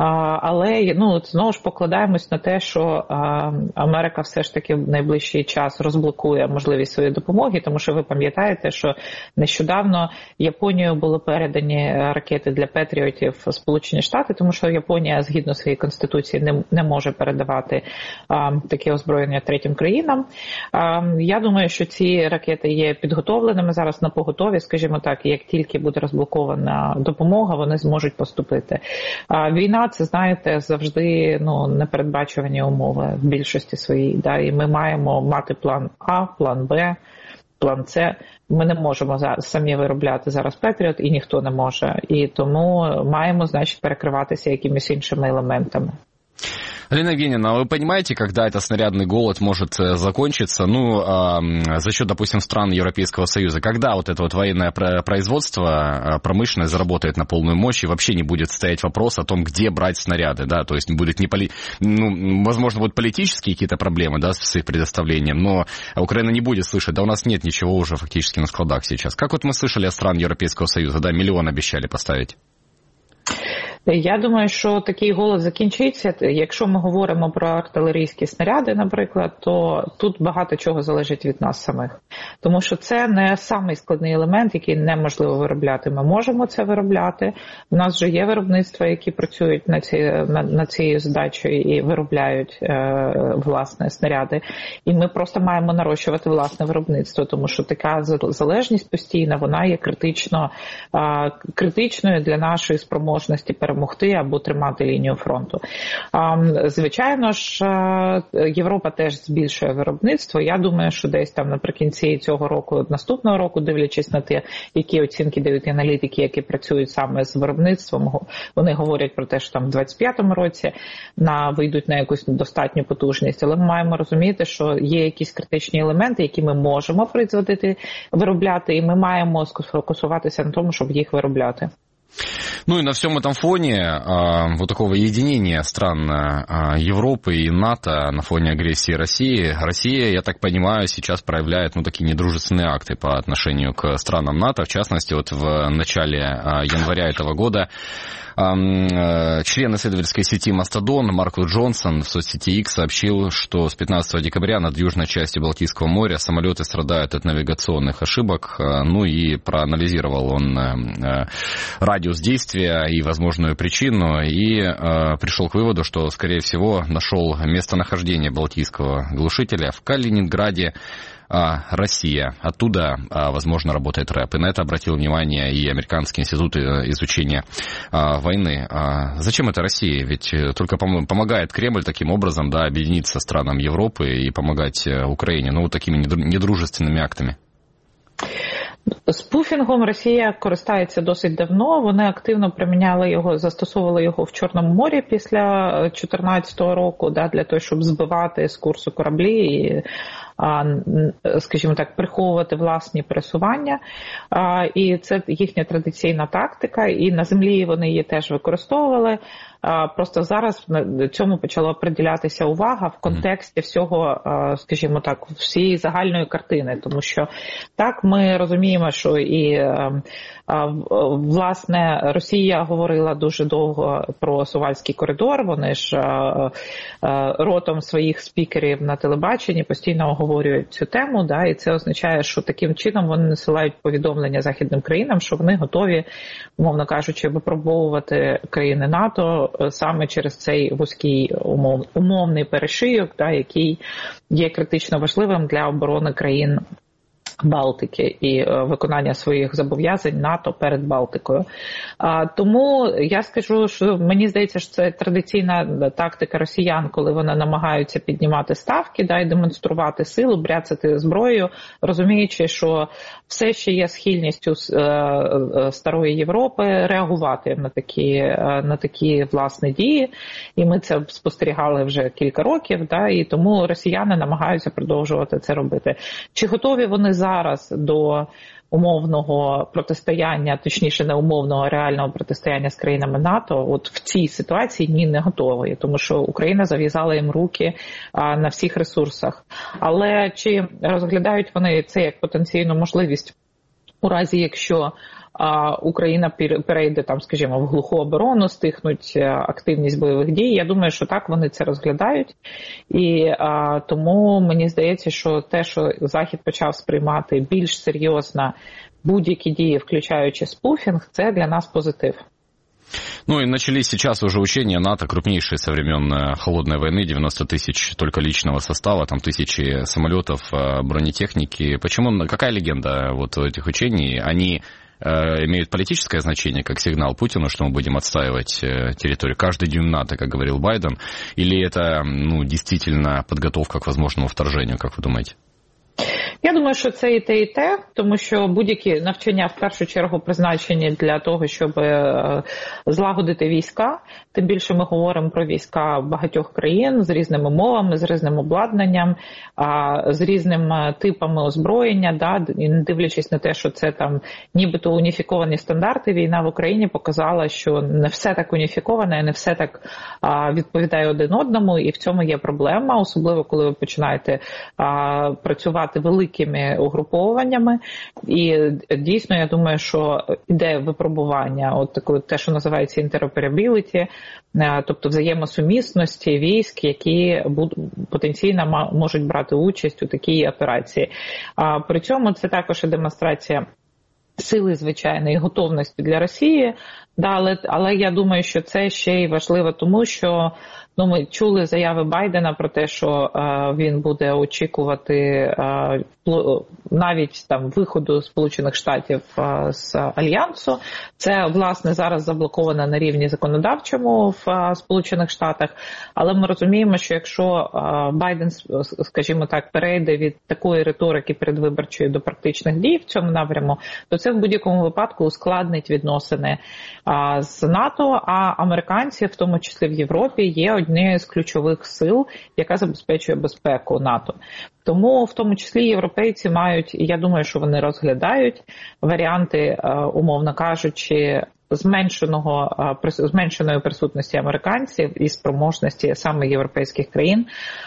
але, ну, знову ж покладаємось на те, що Америка все ж таки в найближчий час розблокує можливість своєї допомоги, тому що ви пам'ятаєте, що нещодавно Японією були передані ракети для Патріотів в Сполучені Штати, тому що Японія, згідно своєї конституції, не, не може передавати таке озброєння третім країнам. Я думаю, що ці ракети є підготовленими зараз на поготові, скажімо так, і як тільки буде розблокована допомога, вони зможуть поступити. Війна — це, знаєте, завжди, ну, непередбачувані умови в більшості своїй, да, і ми маємо мати план А, план Б, план С. Ми не можемо самі виробляти зараз Патріот, і ніхто не може. І тому маємо, значить, перекриватися якимись іншими елементами. Алина Евгеньевна, вы понимаете, когда этот снарядный голод может закончиться, ну, э, за счет, допустим, стран Европейского Союза, когда вот это вот военное производство, промышленность заработает на полную мощь и вообще не будет стоять вопрос о том, где брать снаряды, да, то есть будет не поли... ну, возможно, будут политические какие-то проблемы, да, с их предоставлением, но Украина не будет слышать, да, у нас нет ничего уже фактически на складах сейчас. Как вот мы слышали от стран Европейского Союза, да, миллион обещали поставить? Я думаю, що такий голод закінчиться. Якщо ми говоримо про артилерійські снаряди, наприклад, то тут багато чого залежить від нас самих. Тому що це не самий складний елемент, який неможливо виробляти. Ми можемо це виробляти. У нас вже є виробництва, які працюють над ці, на, на цією задачею і виробляють е, власне снаряди. І ми просто маємо нарощувати власне виробництво, тому що така залежність постійна, вона є критично, е, критичною для нашої спроможності перемогти або тримати лінію фронту. Звичайно ж, Європа теж збільшує виробництво. Я думаю, що десь там наприкінці цього року, наступного року, дивлячись на те, які оцінки дають аналітики, які працюють саме з виробництвом, вони говорять про те, що там в двадцять п'ятому році на, вийдуть на якусь достатню потужність. Але ми маємо розуміти, що є якісь критичні елементи, які ми можемо производити, виробляти, і ми маємо сфокусуватися на тому, щоб їх виробляти. Ну и на всем этом фоне э, вот такого единения стран э, Европы и НАТО на фоне агрессии России, Россия, я так понимаю, сейчас проявляет, ну, такие недружественные акты по отношению к странам НАТО. В частности, вот в начале э, января этого года член исследовательской сети «Мастодон» Марк Джонсон в соцсети X сообщил, что с пятнадцатого декабря над южной частью Балтийского моря самолеты страдают от навигационных ошибок. Ну и проанализировал он радиус действия и возможную причину, и пришел к выводу, что, скорее всего, нашел местонахождение балтийского глушителя в Калининграде, Россия. Оттуда, возможно, работает рэп. И на это обратил внимание и Американский институт изучения войны. Зачем это России? Ведь только помогает Кремль таким образом, да, объединиться странам Европы и помогать Украине, ну, вот такими недружественными актами. Спуфінгом Росія користається досить давно. Вони активно приміняли його, застосовували його в Чорному морі після дві тисячі чотирнадцятого року, да, для того, щоб збивати з курсу кораблі і, скажімо так, приховувати власні пересування. І це їхня традиційна тактика, і на землі вони її теж використовували. Просто зараз цьому почала приділятися увага в контексті всього, скажімо так, всієї загальної картини. Тому що так, ми розуміємо, що і, власне, Росія говорила дуже довго про Сувальський коридор, вони ж ротом своїх спікерів на телебаченні постійно оговорюють цю тему, да, і це означає, що таким чином вони насилають повідомлення західним країнам, що вони готові, умовно кажучи, випробовувати країни НАТО саме через цей вузький умов, умовний перешийок, да, який є критично важливим для оборони країн Балтики і виконання своїх зобов'язань НАТО перед Балтикою. А, тому я скажу, що мені здається, що це традиційна тактика росіян, коли вони намагаються піднімати ставки, да, і демонструвати силу, бряцати зброєю, розуміючи, що все ще є схильністю е, старої Європи реагувати на такі, е, на такі власні дії. І ми це спостерігали вже кілька років, да, і тому росіяни намагаються продовжувати це робити. Чи готові вони зараз до умовного протистояння, точніше не умовного, а реального протистояння з країнами НАТО, от в цій ситуації ні, не готові, тому що Україна зав'язала їм руки а, на всіх ресурсах. Але чи розглядають вони це як потенційну можливість у разі, якщо а, Україна перейде, там, скажімо, в глуху оборону, стихнуть активність бойових дій? Я думаю, що так вони це розглядають. І а, тому мені здається, що те, що Захід почав сприймати більш серйозно будь-які дії, включаючи спуфінг, це для нас позитив. Ну и начались сейчас уже учения НАТО, крупнейшие со времен Холодной войны, девяносто тысяч только личного состава, там тысячи самолетов, бронетехники. Почему, какая легенда вот этих учений? Они э, имеют политическое значение, как сигнал Путину, что мы будем отстаивать территорию, каждый дюйм НАТО, как говорил Байден, или это, ну, действительно подготовка к возможному вторжению, как вы думаете? Я думаю, що це і те, і те, тому що будь-які навчання в першу чергу призначені для того, щоб злагодити війська. Тим більше ми говоримо про війська багатьох країн з різними мовами, з різним обладнанням, з різними типами озброєння, да, і не дивлячись на те, що це там нібито уніфіковані стандарти, війна в Україні показала, що не все так уніфіковане, не все так відповідає один одному, і в цьому є проблема, особливо коли ви починаєте працювати великими угрупованнями. І дійсно, я думаю, що іде випробування, от таке, те, що називається interoperability, тобто взаємосумісності військ, які потенційно можуть брати участь у такій операції. А при цьому це також і демонстрація сили, звичайно, і готовності для Росії, да, але, але я думаю, що це ще й важливо, тому що ну, ми чули заяви Байдена про те, що е, він буде очікувати е, навіть там виходу Сполучених Штатів е, з Альянсу. Це, власне, зараз заблоковано на рівні законодавчому в е, Сполучених Штатах, але ми розуміємо, що якщо е, Байден, скажімо так, перейде від такої риторики передвиборчої до практичних дій в цьому напряму, то це в будь-якому випадку ускладнить відносини е, з НАТО, а американці, в тому числі в Європі, є однією з ключових сил, яка забезпечує безпеку НАТО. Тому, в тому числі, європейці мають, і я думаю, що вони розглядають варіанти, умовно кажучи, зменшеного, зменшеної присутності американців і спроможності саме європейських країн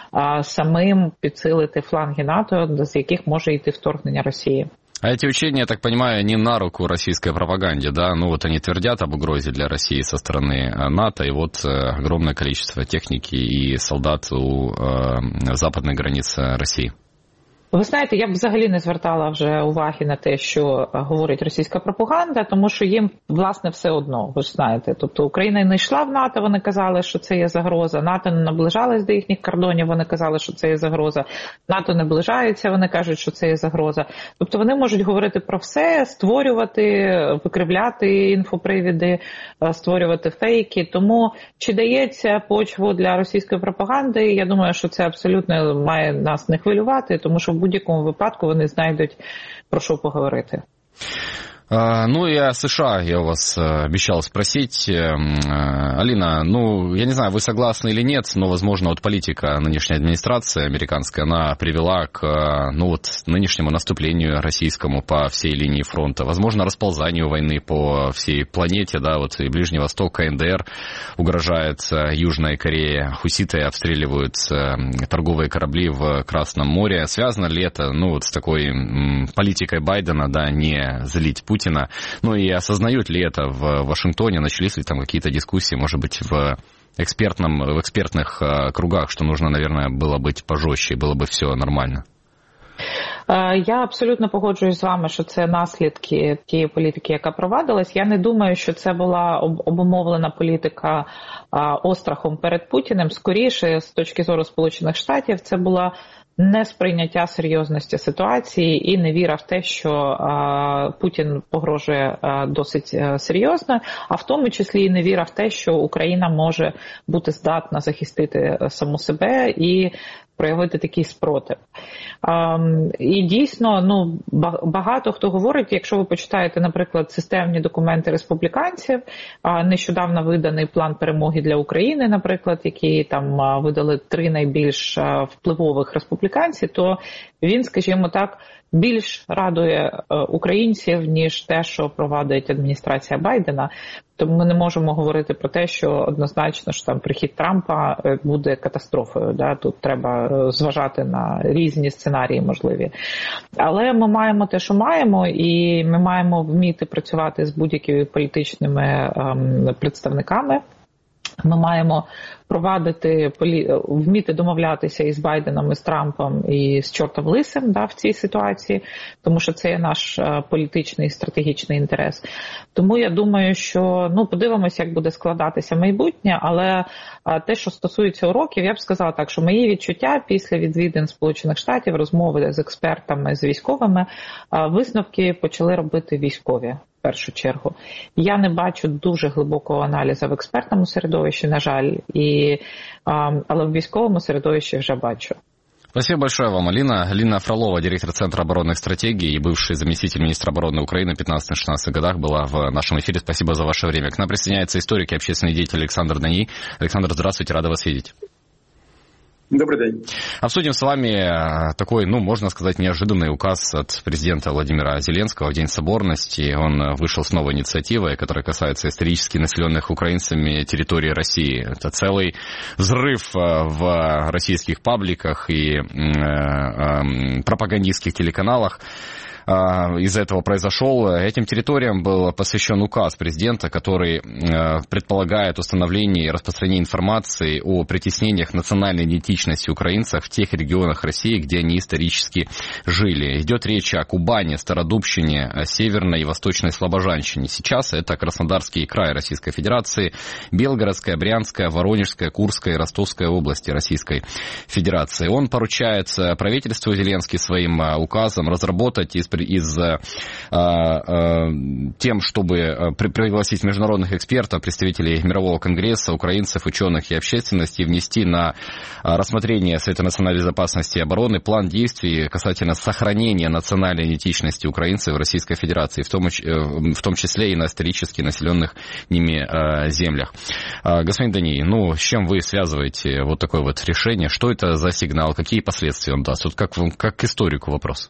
самим підсилити фланги НАТО, з яких може йти вторгнення Росії. А эти учения, я так понимаю, не на руку российской пропаганде, да? Ну вот они твердят об угрозе для России со стороны НАТО, и вот огромное количество техники и солдат у э, западной границы России. Ви знаєте, я б взагалі не звертала вже уваги на те, що говорить російська пропаганда, тому що їм, власне, все одно, ви ж знаєте. Тобто Україна не йшла в НАТО, вони казали, що це є загроза. НАТО не наближалась до їхніх кордонів, вони казали, що це є загроза. НАТО не наближається, вони кажуть, що це є загроза. Тобто вони можуть говорити про все, створювати, викривляти інфопривіди, створювати фейки. Тому чи дається почву для російської пропаганди, я думаю, що це абсолютно має нас не хвилювати, тому що в будь-якому випадку вони знайдуть про що поговорити. Ну и о США я у вас обещал спросить. Алина, ну, я не знаю, вы согласны или нет, но, возможно, вот политика нынешней администрации американской, она привела к, ну, вот, нынешнему наступлению российскому по всей линии фронта. Возможно, расползанию войны по всей планете, да, вот и Ближний Восток, КНДР угрожает Южной Корее, хуситы обстреливают торговые корабли в Красном море. Связано ли это, ну, вот с такой политикой Байдена, да, не злить Путина? Ну и осознают ли это в Вашингтоне, начались ли там какие-то дискуссии, может быть, в экспертном, в экспертных кругах, что нужно, наверное, было быть пожестче, было бы все нормально? Я абсолютно погоджуюсь з вами, що це наслідки тієї політики, яка провадилась. Я не думаю, що це була обумовлена політика острахом перед Путіним. Скоріше, з точки зору Сполучених Штатів, це була несприйняття серйозності ситуації і невіра в те, що а, Путін погрожує а, досить а, серйозно, а в тому числі і невіра в те, що Україна може бути здатна захистити саму себе і проявити такий спротив. А, і дійсно, ну, багато хто говорить, якщо ви почитаєте, наприклад, системні документи республіканців, а, нещодавно виданий план перемоги для України, наприклад, який там а, видали три найбільш а, впливових республіканців, то він, скажімо так, більш радує українців, ніж те, що провадить адміністрація Байдена. Тому ми не можемо говорити про те, що однозначно, що там прихід Трампа буде катастрофою. Да? Тут треба зважати на різні сценарії можливі. Але ми маємо те, що маємо, і ми маємо вміти працювати з будь-якими політичними ем, представниками. Ми маємо провадити, вміти домовлятися із Байденом, із Трампом і з чортом лисим, да, в цій ситуації, тому що це є наш політичний і стратегічний інтерес. Тому я думаю, що, ну, подивимося, як буде складатися майбутнє, але те, що стосується уроків, я б сказала так, що мої відчуття після відвідин Сполучених Штатів, розмови з експертами, з військовими, висновки почали робити військові. В першу чергу. Я не бачу дуже глибокого аналізу в експертному середовищі, на жаль, і, але в військовому середовищі вже бачу. Спасибо большое вам, Алина. Алина Фролова, директор Центра оборонных стратегий и бывший заместитель министра обороны Украины в пятнадцатом-шестнадцатом годах, была в нашем эфире. Спасибо за ваше время. К нам присоединяется историк и общественный деятель Александр Даний. Александр, здравствуйте, рада вас видеть. Добрый день. Обсудим с вами такой, ну, можно сказать, неожиданный указ от президента Владимира Зеленского в День соборности. Он вышел с новой инициативой, которая касается исторически населенных украинцами территории России. Это целый взрыв в российских пабликах и э, э, пропагандистских телеканалах. Из этого произошел. Этим территориям был посвящен указ президента, который предполагает установление и распространение информации о притеснениях национальной идентичности украинцев в тех регионах России, где они исторически жили. Идет речь о Кубани, Стародубщине, Северной и Восточной Слобожанщине. Сейчас это Краснодарский край Российской Федерации, Белгородская, Брянская, Воронежская, Курская и Ростовская области Российской Федерации. Он поручает правительству Зеленский своим указом разработать и из а, а, тем, чтобы пригласить международных экспертов, представителей Мирового конгресса, украинцев, ученых и общественности и внести на рассмотрение Совета национальной безопасности и обороны план действий касательно сохранения национальной идентичности украинцев в Российской Федерации, в том, в том числе и на исторически населенных ними а, землях. А, господин Даний, ну, с чем вы связываете вот такое вот решение? Что это за сигнал? Какие последствия он даст? Вот как, как к историку вопрос.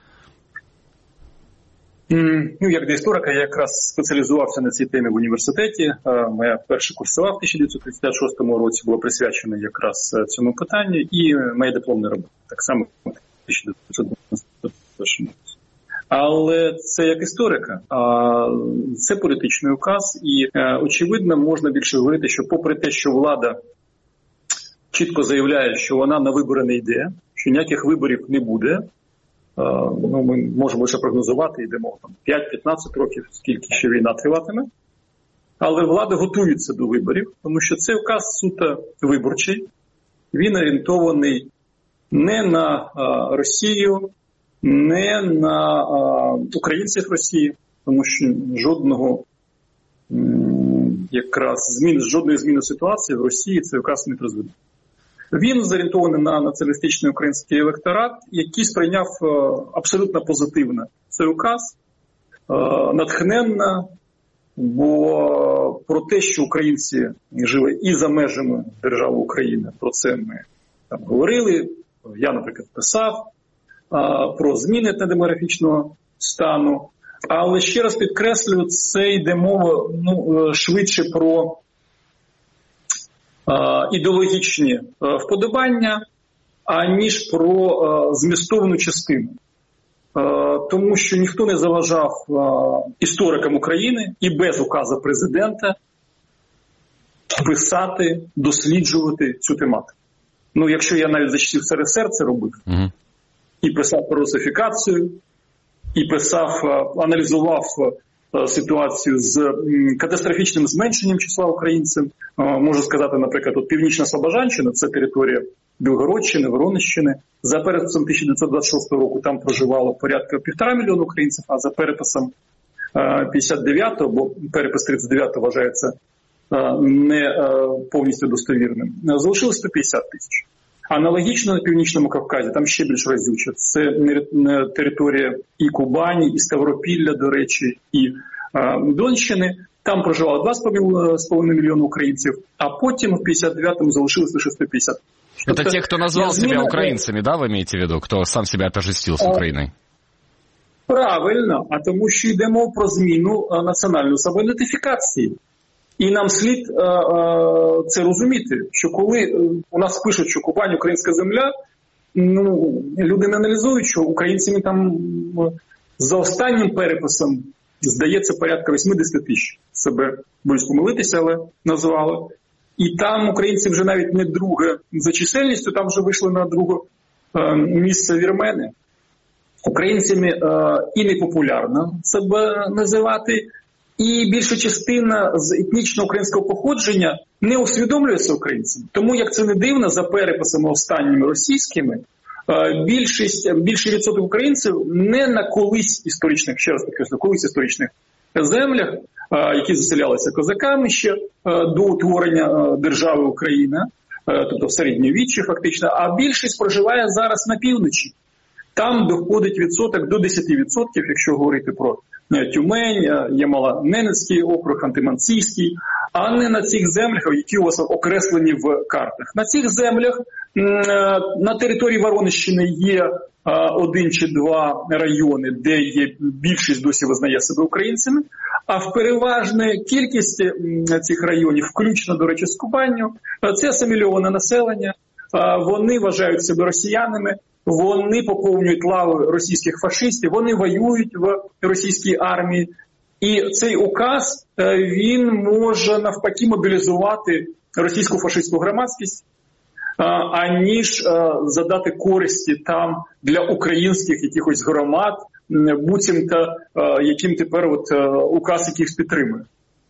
Ну, як для історика, я якраз спеціалізувався на цій темі в університеті. Моя перша курсова в тисяча дев'ятсот тридцять шостому році була присвячена якраз цьому питанню, і моя дипломна робота так само в тисяча дев'ятсот дев'яносто першому році. Але це як історика, це політичний указ, і очевидно можна більше говорити, що попри те, що влада чітко заявляє, що вона на вибори не йде, що ніяких виборів не буде, ну, ми можемо лише прогнозувати, йдемо там п'ять-п'ятнадцять років, скільки ще війна триватиме. Але влада готується до виборів, тому що цей указ суто виборчий. Він орієнтований не на а, Росію, не на а, українців Росії, тому що жодного м, якраз змін, жодної зміни ситуації в Росії цей указ не призведе. Він зорієнтований на націоналістичний український електорат, який сприйняв абсолютно позитивно цей указ, натхненна, бо про те, що українці живуть і за межами держави України, про це ми там говорили. Я, наприклад, писав а, про зміни демографічного стану. Але ще раз підкреслюю, це йде мова ну, швидше про а, ідеологічні а, вподобання, аніж про а, змістовну частину. А, тому що ніхто не заважав а, історикам України і без указу президента писати, досліджувати цю тематику. Ну, якщо я навіть за часів СРСР це робив, mm-hmm. і писав про русифікацію, і писав, аналізував ситуацію з катастрофічним зменшенням числа українців, можу сказати, наприклад, от Північна Слобожанщина, це територія Білгородщини, Воронежщини, за переписом тисяча дев'ятсот двадцять шостого року там проживало порядка півтора мільйона українців, а за переписом п'ятдесят дев'ятого, бо перепис тридцять дев'ятого вважається не повністю достовірним, залишилось сто п'ятдесят тисяч. Аналогічно на Північному Кавказі, там ще більш разюче. Це територія і Кубані, і Ставропілля, до речі, і Донщини. Там проживало два з половиною мільйона українців, а потім в п'ятдесят дев'ятому залишилось лише сто п'ятдесят. Это те, кто назвал себя украинцами, да, вы имеете в виду? Кто сам себя отождествил с Украиной? Правильно, а тому що йде мова про зміну національної самоідентифікації. І нам слід а, а, це розуміти, що коли у нас пишуть, що Кубань – українська земля, ну, люди не аналізують, що українцями там за останнім переписом, здається, порядка вісімдесят тисяч. Себе, боюсь помилитися, але назвали. І там українці вже навіть не друге за чисельністю, там вже вийшли на друге а, місце вірмени. Українцями а, і непопулярно себе називати, і більша частина з етнічно українського походження не усвідомлюється українцям. Тому, як це не дивно, за переписами останніми російськими, більшість, більший відсоток українців не на колись історичних, ще раз підкреслю, колись історичних землях, які заселялися козаками ще до утворення держави Україна, тобто в середньовіччі фактично, а більшість проживає зараз на півночі. Там доходить відсоток до десять відсотків, якщо говорити про Тюмень, Ямало-Ненецький округ, Ханти-Мансійський, а не на цих землях, які у вас окреслені в картах. На цих землях на території Воронежщини є один чи два райони, де є більшість досі визнає себе українцями, а в переважній кількості цих районів, включно, до речі, з Кубанню, це асимільоване населення, вони вважають себе росіянами, вони поповнюють лави російських фашистів, вони воюють в російській армії. І цей указ, він може навпаки мобілізувати російську фашистську громадськість, аніж задати користі там для українських якихось громад, буцімто, яким тепер от указ яких підтримує.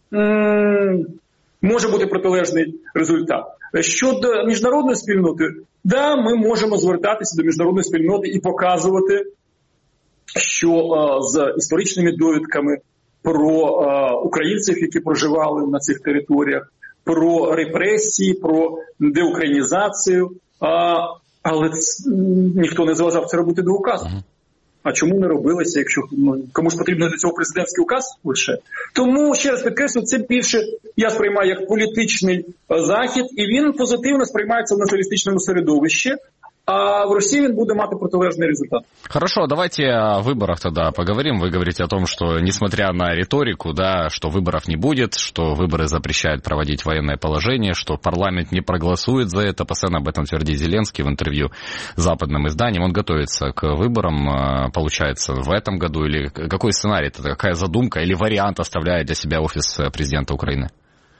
Може бути протилежний результат. Щодо міжнародної спільноти, да, ми можемо звертатися до міжнародної спільноти і показувати, що а, з історичними довідками про а, українців, які проживали на цих територіях, про репресії, про деукраїнізацію, а, але ц... ніхто не заважав це робити до указу. А чому не робилося, якщо ну, комусь потрібно до цього президентський указ лише? Тому, ще раз підкреслю, це більше я сприймаю як політичний захід, і він позитивно сприймається в націоналістичному середовищі, а в России он будет мать противоположный результат. Хорошо, давайте о выборах тогда поговорим. Вы говорите о том, что несмотря на риторику, да, что выборов не будет, что выборы запрещают проводить военное положение, что парламент не проголосует за это. Постоянно об этом твердит Зеленский в интервью западным изданиям. Он готовится к выборам, получается, в этом году? Или какой сценарий, это какая задумка или вариант оставляет для себя офис президента Украины?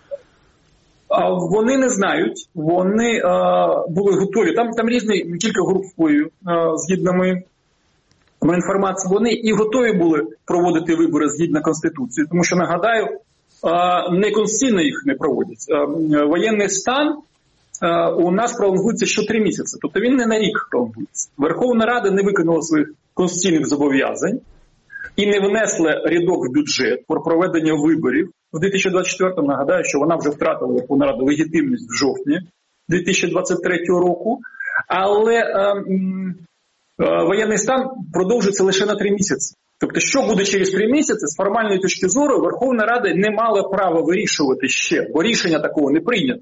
Вони не знають, вони а, були готові. Там, там різні кілька груп впливів, згідно ми, ми інформації. Вони і готові були проводити вибори згідно Конституції. Тому що, нагадаю, а, не конституційно їх не проводять. А, воєнний стан а, у нас пролонгується що три місяці. Тобто він не на рік пролонгується. Верховна Рада не виконала своїх конституційних зобов'язань і не внесла рядок в бюджет про проведення виборів. В дві тисячі двадцять четвертому, нагадаю, що вона вже втратила Верховна Рада легітимність в жовтні дві тисячі двадцять третього року, але е, е, воєнний стан продовжується лише на три місяці. Тобто, що буде через три місяці, з формальної точки зору, Верховна Рада не мала права вирішувати ще, бо рішення такого не прийнято.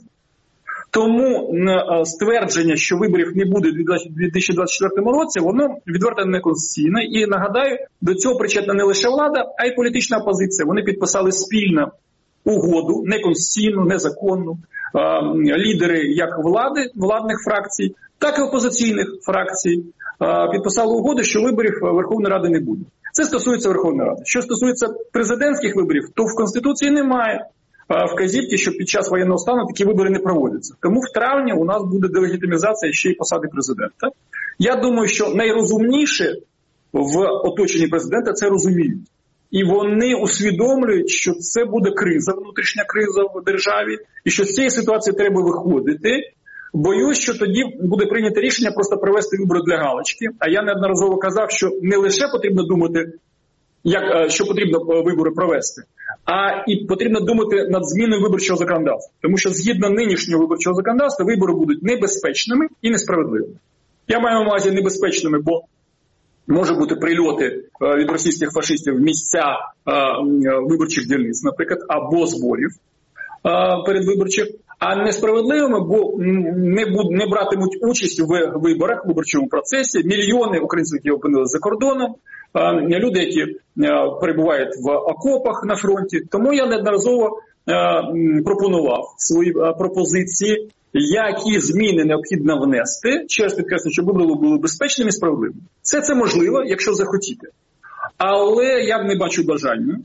Тому ствердження, що виборів не буде у дві тисячі двадцять четвертому році, воно відверто неконституційне. І, нагадаю, до цього причетна не лише влада, а й політична опозиція. Вони підписали спільну угоду, неконституційну, незаконну. Лідери як влади, владних фракцій, так і опозиційних фракцій підписали угоду, що виборів Верховної Ради не буде. Це стосується Верховної Ради. Що стосується президентських виборів, то в Конституції немає вказівки, що під час воєнного стану такі вибори не проводяться. Тому в травні у нас буде делегітимізація ще й посади президента. Я думаю, що найрозумніше в оточенні президента це розуміють. І вони усвідомлюють, що це буде криза, внутрішня криза в державі, і що з цієї ситуації треба виходити. Боюсь, що тоді буде прийнято рішення просто провести вибори для галочки. А я неодноразово казав, що не лише потрібно думати, як, що потрібно вибори провести, а і потрібно думати над зміною виборчого законодавства. Тому що згідно нинішнього виборчого законодавства вибори будуть небезпечними і несправедливими. Я маю на увазі небезпечними, бо може бути прильоти від російських фашистів в місця виборчих дільниць, наприклад, або зборів передвиборчих, а несправедливими, бо не, буд, не братимуть участь в виборах, в виборчому процесі мільйони українців, які опинилися за кордоном, люди, які перебувають в окопах на фронті. Тому я неодноразово пропонував свої пропозиції, які зміни необхідно внести, через підкреслення, щоб вибори були безпечними і справедливими. Все це можливо, якщо захотіти. Але я не бачу бажання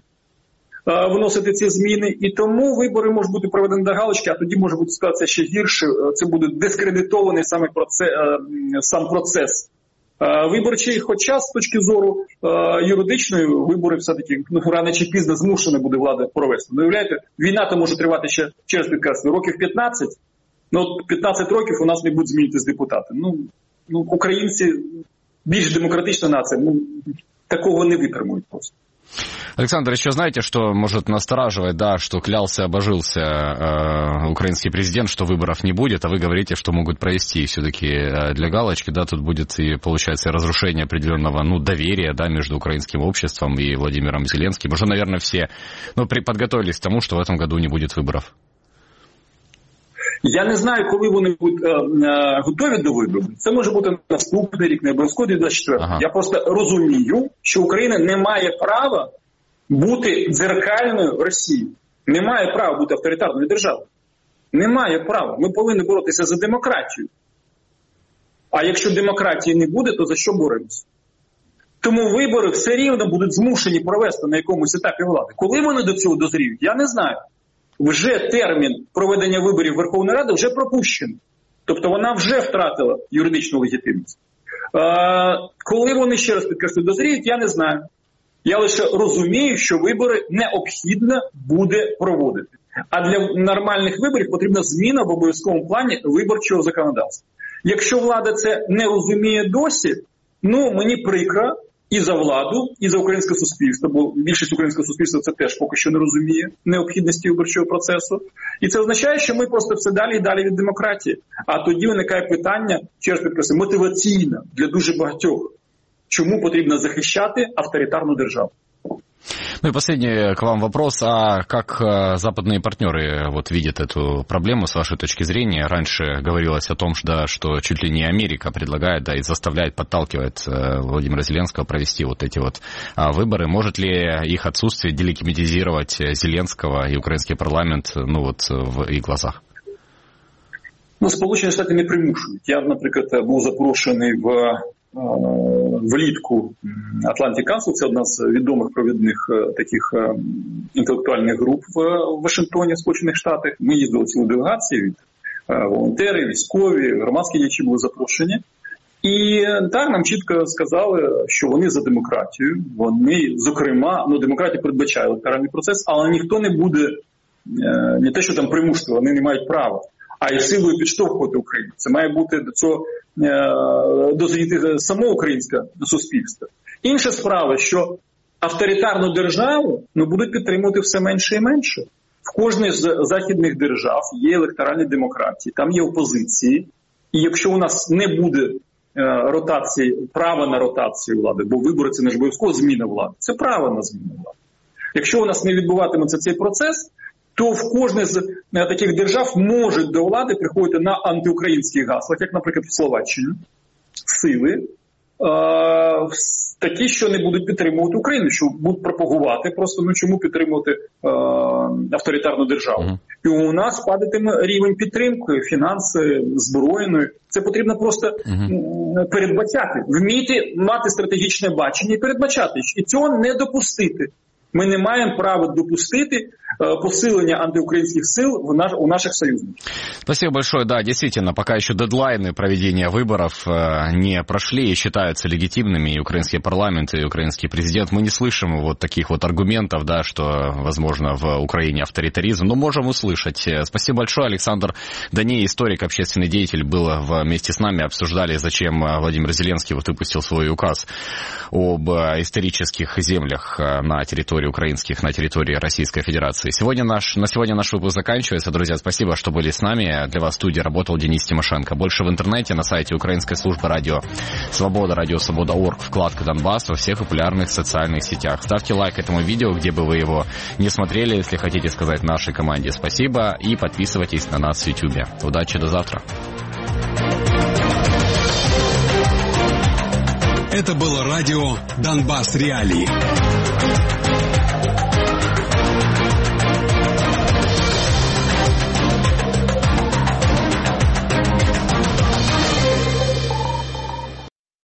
вносити ці зміни, і тому вибори можуть бути проведені до галочки, а тоді може бути ситуація ще гірше. Це буде дискредитований саме процес, сам процес виборчий, хоча з точки зору юридичної вибори все-таки ну, рано чи пізно змушена буде влада провести. Ну, уявляєте, війна то може тривати ще через підкреслення років п'ятнадцять, ну от п'ятнадцять років у нас не будуть змінитись депутати. Ну, ну українці більш демократична нація, ну такого не витримують просто. Александр, еще знаете, что может настораживать, да, что клялся, обожился э, украинский президент, что выборов не будет, а вы говорите, что могут провести все-таки э, для галочки, да, тут будет и, получается, разрушение определенного, ну, доверия, да, между украинским обществом и Владимиром Зеленским. Уже, наверное, все, ну, при, подготовились к тому, что в этом году не будет выборов. Я не знаю, коли вони будуть е, е, готові до виборів. Це може бути наступний рік, не обов'язково двадцять четвертий. Ага. Я просто розумію, що Україна не має права бути дзеркальною Росії. Не має права бути авторитарною державою. Не має права. Ми повинні боротися за демократію. А якщо демократії не буде, то за що боремося? Тому вибори все рівно будуть змушені провести на якомусь етапі влади. Коли вони до цього дозріють, я не знаю. Вже термін проведення виборів Верховної Ради вже пропущений. Тобто вона вже втратила юридичну легітимність. Е, коли вони, ще раз підкреслю, дозріють, я не знаю. Я лише розумію, що вибори необхідно буде проводити. А для нормальних виборів потрібна зміна в обов'язковому плані виборчого законодавства. Якщо влада це не розуміє досі, ну мені прикро, і за владу, і за українське суспільство, бо більшість українського суспільства це теж поки що не розуміє необхідності виборчого процесу. І це означає, що ми просто все далі і далі від демократії. А тоді виникає питання, через підкреслю, мотиваційне для дуже багатьох. Чому потрібно захищати авторитарну державу? Ну и последний к вам вопрос. А как западные партнеры вот видят эту проблему с вашей точки зрения? Раньше говорилось о том, что, да, что чуть ли не Америка предлагает, да, и заставляет, подталкивает Владимира Зеленского провести вот эти вот выборы. Может ли их отсутствие делегитимизировать Зеленского и украинский парламент, ну вот, в их глазах? Ну, Сполучені Штати не примушують. Я, наприклад, був запрошений в влітку Atlantic Council, це одна з відомих провідних таких інтелектуальних груп в Вашингтоні, в Сполучених Штатах. Ми їздили цілу делегацію, від волонтери, військові, громадські діячі були запрошені. І так нам чітко сказали, що вони за демократію. Вони, зокрема, ну демократія передбачає електоральний процес, але ніхто не буде, не те, що там примушувати, вони не мають права, а й силою підштовхувати Україну. Це має бути до цього дозріти само українське суспільство. Інша справа, що авторитарну державу ну, будуть підтримувати все менше і менше. В кожній з західних держав є електоральні демократії, там є опозиції. І якщо у нас не буде ротації, права на ротацію влади, бо вибори – це не ж обов'язково зміна влади, це право на зміну влади. Якщо у нас не відбуватиметься цей процес, то в кожній з таких держав можуть до влади приходити на антиукраїнських гаслах, як, наприклад, в Словаччині, сили, е- такі, що не будуть підтримувати Україну, що будуть пропагувати просто, ну чому підтримувати е- авторитарну державу. Uh-huh. І у нас падатиме рівень підтримки, фінанси, збройної. Це потрібно просто uh-huh. передбачати, вміти мати стратегічне бачення і передбачати, і цього не допустити. Мы не маем права допустить э, посилення антиукраинских сил в наш, у наших союзников. Спасибо большое. Да, действительно, пока еще дедлайны проведения выборов э, не прошли и считаются легитимными, и украинский парламент, и украинский президент, мы не слышим вот таких вот аргументов, да, что, возможно, в Украине авторитаризм, но можем услышать. Спасибо большое. Александр Даней, историк, общественный деятель, был вместе с нами, обсуждали, зачем Владимир Зеленский вот выпустил свой указ об исторических землях на территории украинских, на территории Российской Федерации. Сегодня наш, на сегодня наш выпуск заканчивается. Друзья, спасибо, что были с нами. Для вас в студии работал Денис Тимошенко. Больше в интернете, на сайте Украинской службы радио Свобода, радио Свобода точка орг, вкладка Донбасс во всех популярных социальных сетях. Ставьте лайк этому видео, где бы вы его не смотрели, если хотите сказать нашей команде спасибо, и подписывайтесь на нас в YouTube. Удачи, до завтра. Это было радио «Донбасс Реалии».